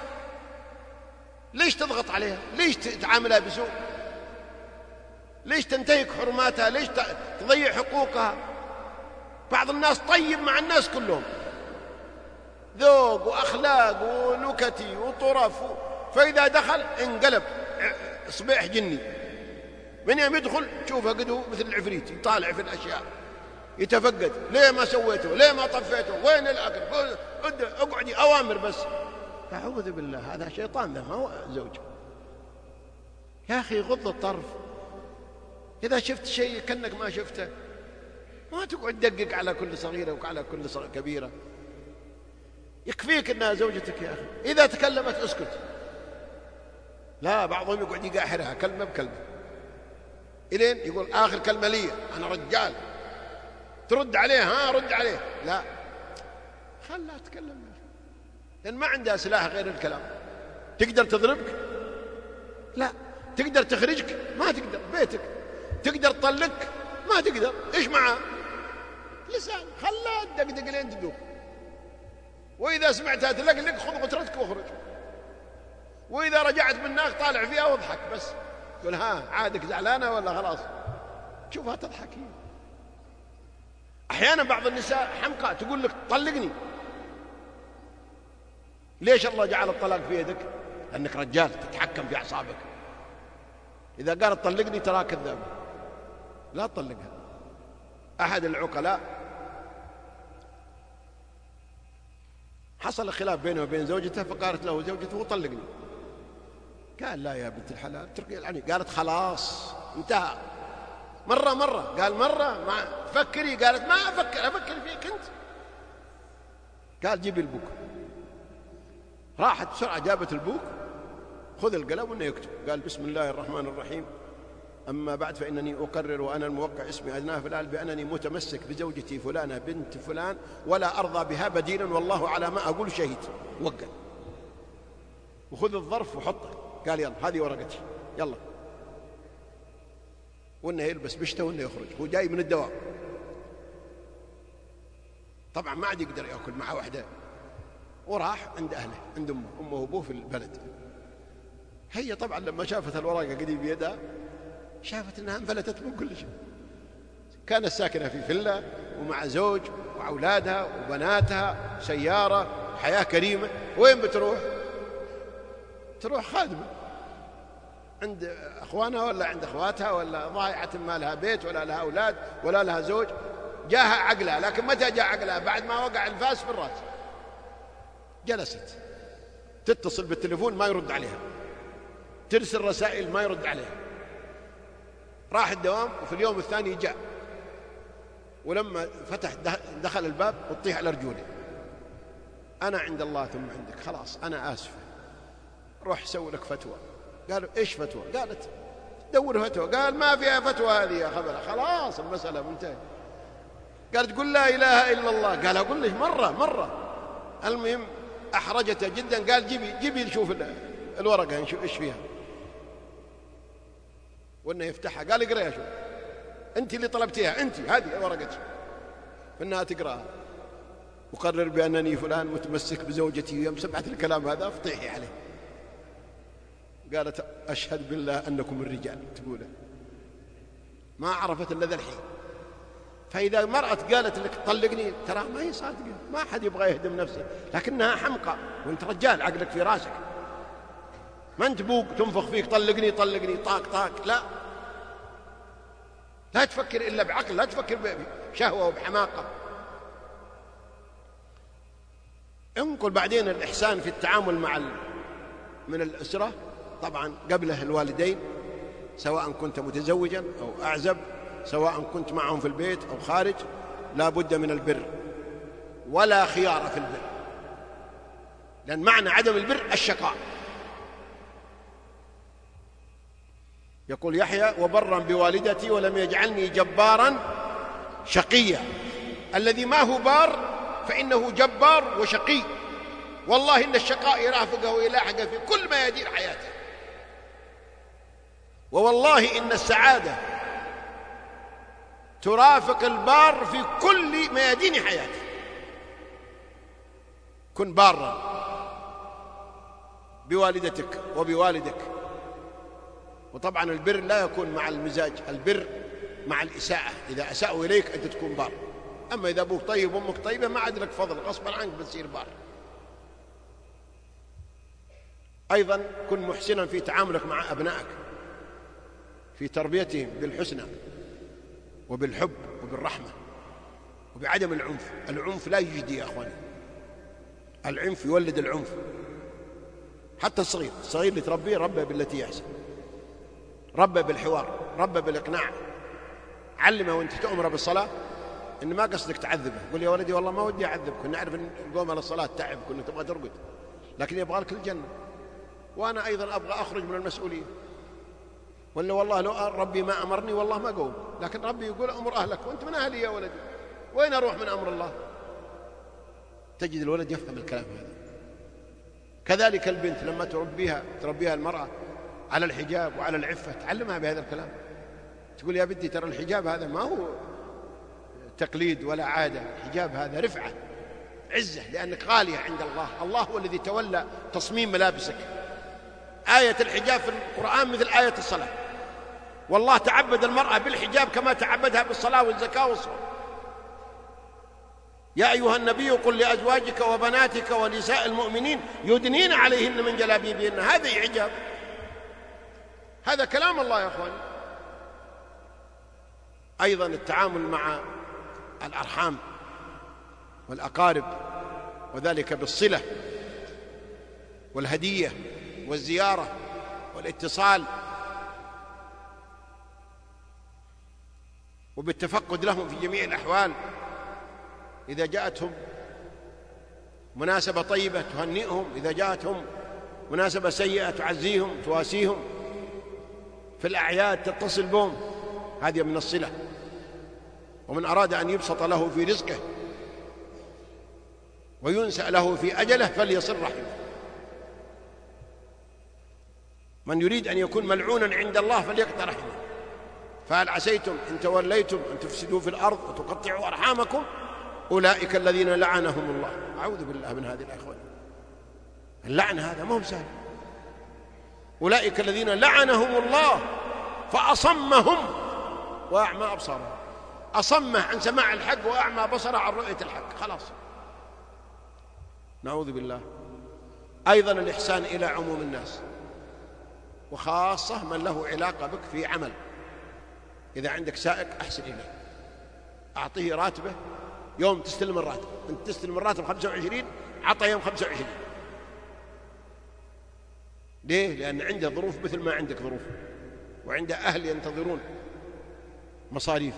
ليش تضغط عليها؟ ليش تعاملها بسوء؟ ليش تنتهك حرماتها؟ ليش تضيع حقوقها؟ بعض الناس طيب مع الناس كلهم، ذوق وأخلاق ونكتي وطرف، فإذا دخل انقلب صبيح جني. من يوم يدخل تشوفه قدو مثل العفريت، يطالع في الأشياء، يتفقد: ليه ما سويته؟ ليه ما طفيته؟ وين الأكل؟ اقعدي، أوامر بس. أعوذ بالله، هذا شيطان، ذا ما هو زوج. يا أخي غض الطرف، إذا شفت شيء كأنك ما شفته، ما تقعد تدقق على كل صغيرة وعلى كل كبيرة. يكفيك أنها زوجتك يا أخي. إذا تكلمت اسكت. لا، بعضهم يقعد يقاحرها كلمة بكلمة إلين يقول: آخر كلمة لي، أنا رجال. ترد عليه؟ ها رد عليه. لا، خلها تتكلم، لأن ما عندها سلاح غير الكلام. تقدر تضربك؟ لا. تقدر تخرجك؟ ما تقدر. بيتك. تقدر تطلقك؟ ما تقدر. إيش معاه؟ لسان. خلها تدقدق لين تذوق. وإذا سمعتها تلقلق خذ غترتك واخرج. وإذا رجعت منك طالع فيها واضحك بس، قل: ها عادك زعلانة ولا خلاص؟ تشوفها تضحك هي. أحيانا بعض النساء حمقى تقول لك: طلقني. ليش الله جعل الطلاق في يدك؟ لأنك رجال تتحكم في أعصابك. إذا قالت طلقني تراك كذاب، لا تطلقها. أحد العقلاء حصل خلاف بينه وبين زوجته، فقالت له زوجته: طلقني. قال: لا يا بنت الحلال اتركي العني. قالت: خلاص انتهى. مرة مرة قال: مرة ما تفكري؟ قالت: ما أفكر، أفكر فيك أنت. قال: جيبي البوك. راحت بسرعة جابت البوك، خذ القلم وانه يكتب. قال: بسم الله الرحمن الرحيم، أما بعد فإنني أقرر وأنا الموقع اسمي أدناه فلان بأنني متمسك بزوجتي فلانة بنت فلان ولا أرضى بها بديلا، والله على ما أقول شهيد. وقع وخذ الظرف وحطه. قال: يلا هذه ورقتي، يلا. وانه يلبس بشته وانه يخرج. هو جاي من الدوام، طبعا ما عاد يقدر يأكل مع وحده، وراح عند أهله، عند أمه أمه وأبوه في البلد. هي طبعا لما شافت الورقة قديم بيدها شافت أنها انفلتت من كل شيء. كانت ساكنة في فيلا ومع زوج وأولادها وبناتها، سيارة، حياة كريمة. وين بتروح؟ تروح خادمة عند أخوانها ولا عند أخواتها، ولا ضايعة ما لها بيت ولا لها أولاد ولا لها زوج. جاها عقلها، لكن متى جاء عقلها؟ بعد ما وقع الفاس في الرأس. جلست تتصل بالتليفون ما يرد عليها، ترسل رسائل ما يرد عليها. راح الدوام، وفي اليوم الثاني جاء، ولما فتح دخل الباب وتطيح على رجوله: أنا عند الله ثم عندك، خلاص أنا آسفة، روح سوي لك فتوى. قالوا: إيش فتوى؟ قالت: دور فتوى. قال: ما فيها فتوى هذه يا خبرة، خلاص المسألة منتهية. قالت قل لا إله إلا الله. قال أقول لك مرة مرة. المهم أحرجته جدا. قال جيبي جيبي نشوف الورقة نشوف إيش فيها. وإنه يفتحها قال اقرأ يا شوف، أنت اللي طلبتيها، أنت هذه ورقتك. فإنها تقرأها. أقرر بأنني فلان متمسك بزوجتي، ويوم سمعت الكلام هذا فطيحي عليه. قالت أشهد بالله أنكم الرجال تقوله. ما عرفت إلا ذا الحين. فإذا مرأة قالت لك طلقني ترى ما هي صادقة، ما حد يبغى يهدم نفسه، لكنها حمقى وانت رجال عقلك في راسك، ما انت بوق تنفخ فيك طلقني طلقني طاق طاق. لا لا تفكر إلا بعقل، لا تفكر بشهوة وبحماقة. انقل بعدين الإحسان في التعامل مع من الأسرة، طبعا قبله الوالدين سواء كنت متزوجا أو أعزب، سواء كنت معهم في البيت أو خارج، لا بد من البر ولا خيار في البر، لأن معنى عدم البر الشقاء. يقول يحيى وبرا بوالدتي ولم يجعلني جبارا شقيا. الذي ما هو بار فإنه جبار وشقي. والله إن الشقاء يرافقه ويلاحقه في كل ما يدير حياته، ووالله إن السعادة ترافق البار في كل ميادين حياته. كن بارا بوالدتك وبوالدك. وطبعا البر لا يكون مع المزاج، البر مع الإساءة. إذا أساءوا إليك أنت تكون بار، أما إذا أبوك طيب وأمك طيبة ما عاد لك فضل، غصبا عنك بتصير بار. أيضا كن محسنا في تعاملك مع أبنائك، في تربيتهم بالحسنى وبالحب وبالرحمة وبعدم العنف. العنف لا يجدي يا أخواني، العنف يولد العنف. حتى الصغير الصغير اللي تربيه ربه بالتي يحسن، ربه بالحوار، ربه بالإقناع. علمه وانت تأمره بالصلاة إن ما قصدك تعذبه. قل يا ولدي والله ما ودي أعذبك، كنا نعرف أن القوم على الصلاة تعب، كنا تبغى ترقد، لكن يبغى لك الجنة، وأنا أيضا أبغى أخرج من المسؤولية. ولا والله لو ربي ما أمرني والله ما قوم، لكن ربي يقول أمر أهلك، وأنت من أهلي يا ولدي، وين أروح من أمر الله؟ تجد الولد يفهم الكلام هذا. كذلك البنت لما تربيها تربيها المرأة على الحجاب وعلى العفة، تعلمها بهذا الكلام. تقول يا بنتي ترى الحجاب هذا ما هو تقليد ولا عادة، الحجاب هذا رفعة عزة، لأنك غالية عند الله. الله هو الذي تولى تصميم ملابسك. آية الحجاب في القرآن مثل آية الصلاة، والله تعبد المرأة بالحجاب كما تعبدها بالصلاة والزكاة والصوم. يا أيها النبي قل لأزواجك وبناتك ونساء المؤمنين يدنين عليهن من جلابيبهن. هذا حجاب، هذا كلام الله يا أخواني. أيضا التعامل مع الأرحام والأقارب، وذلك بالصلة والهدية والزيارة والاتصال، وبالتفقد لهم في جميع الأحوال. إذا جاءتهم مناسبة طيبة تهنئهم، إذا جاءتهم مناسبة سيئة تعزيهم تواسيهم، في الأعياد تتصل بهم، هذه من الصلة. ومن أراد أن يبسط له في رزقه وينسأ له في أجله فليصل رحمه. من يريد أن يكون ملعونا عند الله فليقطع رحمه. فهل عسيتم إن توليتم أن تفسدوا في الأرض وتقطعوا أرحامكم أولئك الذين لعنهم الله. أعوذ بالله من هذه الأخوان. اللعن هذا ما هو سهل. أولئك الذين لعنهم الله فأصمهم وأعمى أبصارهم. أصمه عن سماع الحق وأعمى بصره عن رؤية الحق، خلاص. نعوذ بالله. أيضا الإحسان إلى عموم الناس، وخاصة من له علاقة بك في عمل. إذا عندك سائق أحسن إليه، أعطيه راتبه يوم تستلم الراتب، أنت تستلم الراتب خمسة وعشرين، عطى يوم خمسة وعشرين. ليه؟ لأن عنده ظروف مثل ما عندك ظروف، وعنده أهل ينتظرون مصاريف.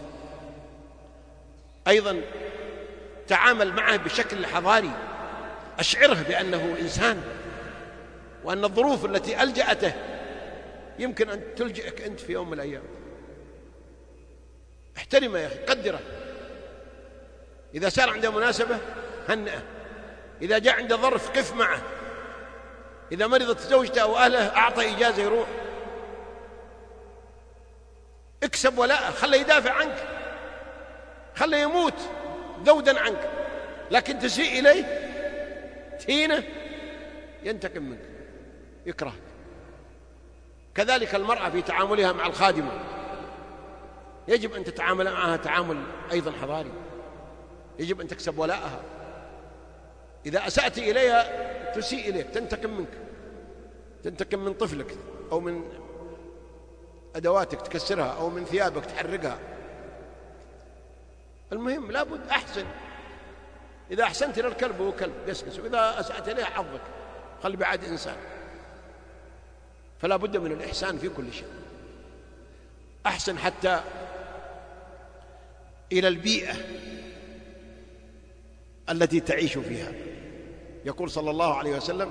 أيضا تعامل معه بشكل حضاري، أشعره بأنه إنسان، وأن الظروف التي ألجأته يمكن أن تلجئك أنت في يوم من الأيام. احترمه يا أخي، قدره. إذا صار عنده مناسبة هنئه، إذا جاء عنده ظرف قف معه، إذا مرضت زوجته أو أهله أعطى إجازة يروح. اكسب ولاءه، خله يدافع عنك، خله يموت ذودا عنك، لكن تسيء إليه تهينه ينتقم منك، يكرهك. كذلك المرأة في تعاملها مع الخادمة يجب أن تتعامل معها تعامل أيضا حضاري، يجب أن تكسب ولاءها. إذا أسأت إليها تسيء إليك، تنتقم منك، تنتقم من طفلك أو من أدواتك تكسرها أو من ثيابك تحرقها. المهم لابد أحسن، إذا أحسنت إلى الكلب هو كلب قسقس، وإذا أسأت إليه حظك، خل بعد إنسان. فلا بد من الإحسان في كل شيء. أحسن حتى إلى البيئة التي تعيش فيها. يقول صلى الله عليه وسلم: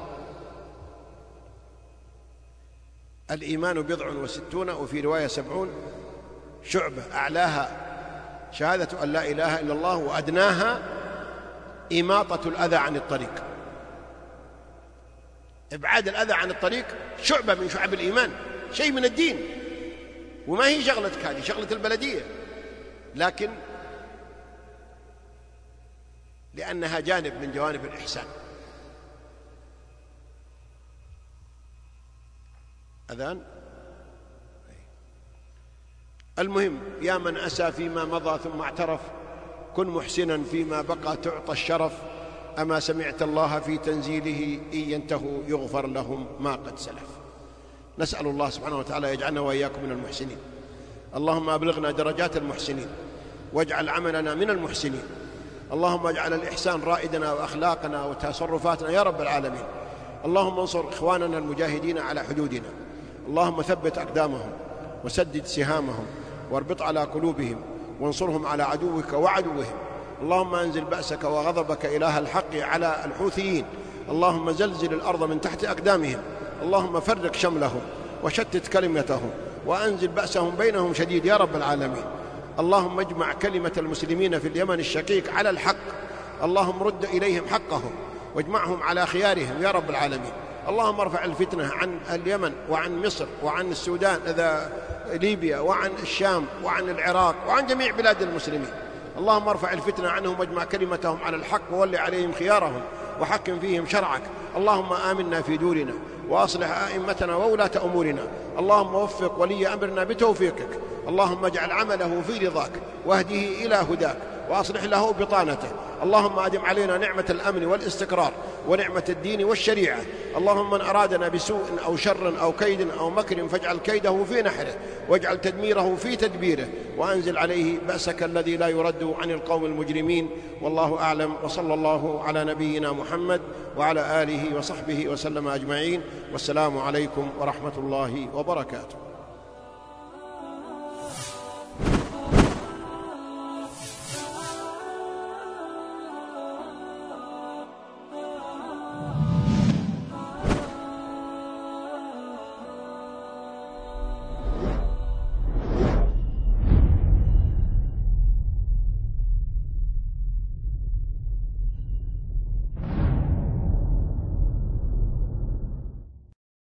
الإيمان بضع وستون، وفي رواية سبعون شعبة، أعلاها شهادة أن لا إله إلا الله، وأدناها إماطة الأذى عن الطريق. إبعاد الأذى عن الطريق شعبة من شعب الإيمان، شيء من الدين، وما هي شغلتك هذه، شغلة البلدية، لكن لأنها جانب من جوانب الإحسان. أذان. المهم، يا من أسى فيما مضى ثم اعترف، كن محسنا فيما بقى تعطى الشرف. أما سمعت الله في تنزيله إن ينتهوا يغفر لهم ما قد سلف. نسأل الله سبحانه وتعالى يجعلنا وإياكم من المحسنين. اللهم أبلغنا درجات المحسنين، واجعل عملنا من المحسنين. اللهم اجعل الإحسان رائدنا وأخلاقنا وتصرفاتنا يا رب العالمين. اللهم انصر إخواننا المجاهدين على حدودنا، اللهم ثبت أقدامهم وسدد سهامهم واربط على قلوبهم، وانصرهم على عدوك وعدوهم. اللهم أنزل بأسك وغضبك إله الحق على الحوثيين. اللهم زلزل الأرض من تحت أقدامهم. اللهم فرق شملهم وشتت كلمتهم، وأنزل بأسهم بينهم شديد يا رب العالمين. اللهم اجمع كلمة المسلمين في اليمن الشقيق على الحق. اللهم رد إليهم حقهم واجمعهم على خيارهم يا رب العالمين. اللهم ارفع الفتنة عن اليمن وعن مصر وعن السودان، إذا ليبيا، وعن الشام وعن العراق وعن جميع بلاد المسلمين. اللهم ارفع الفتنة عنهم واجمع كلمتهم على الحق، وولي عليهم خيارهم وحكم فيهم شرعك. اللهم آمنا في دورنا، وأصلح أئمتنا وولاة أمورنا. اللهم وفق ولي أمرنا بتوفيقك. اللهم اجعل عمله في رضاك، واهده إلى هداك، وأصلح له بطانته. اللهم أدم علينا نعمة الأمن والاستقرار ونعمة الدين والشريعة. اللهم من أرادنا بسوء أو شر أو كيد أو مكر فاجعل كيده في نحره، واجعل تدميره في تدبيره، وأنزل عليه بأسك الذي لا يرد عن القوم المجرمين. والله أعلم، وصلى الله على نبينا محمد وعلى آله وصحبه وسلم أجمعين. والسلام عليكم ورحمة الله وبركاته.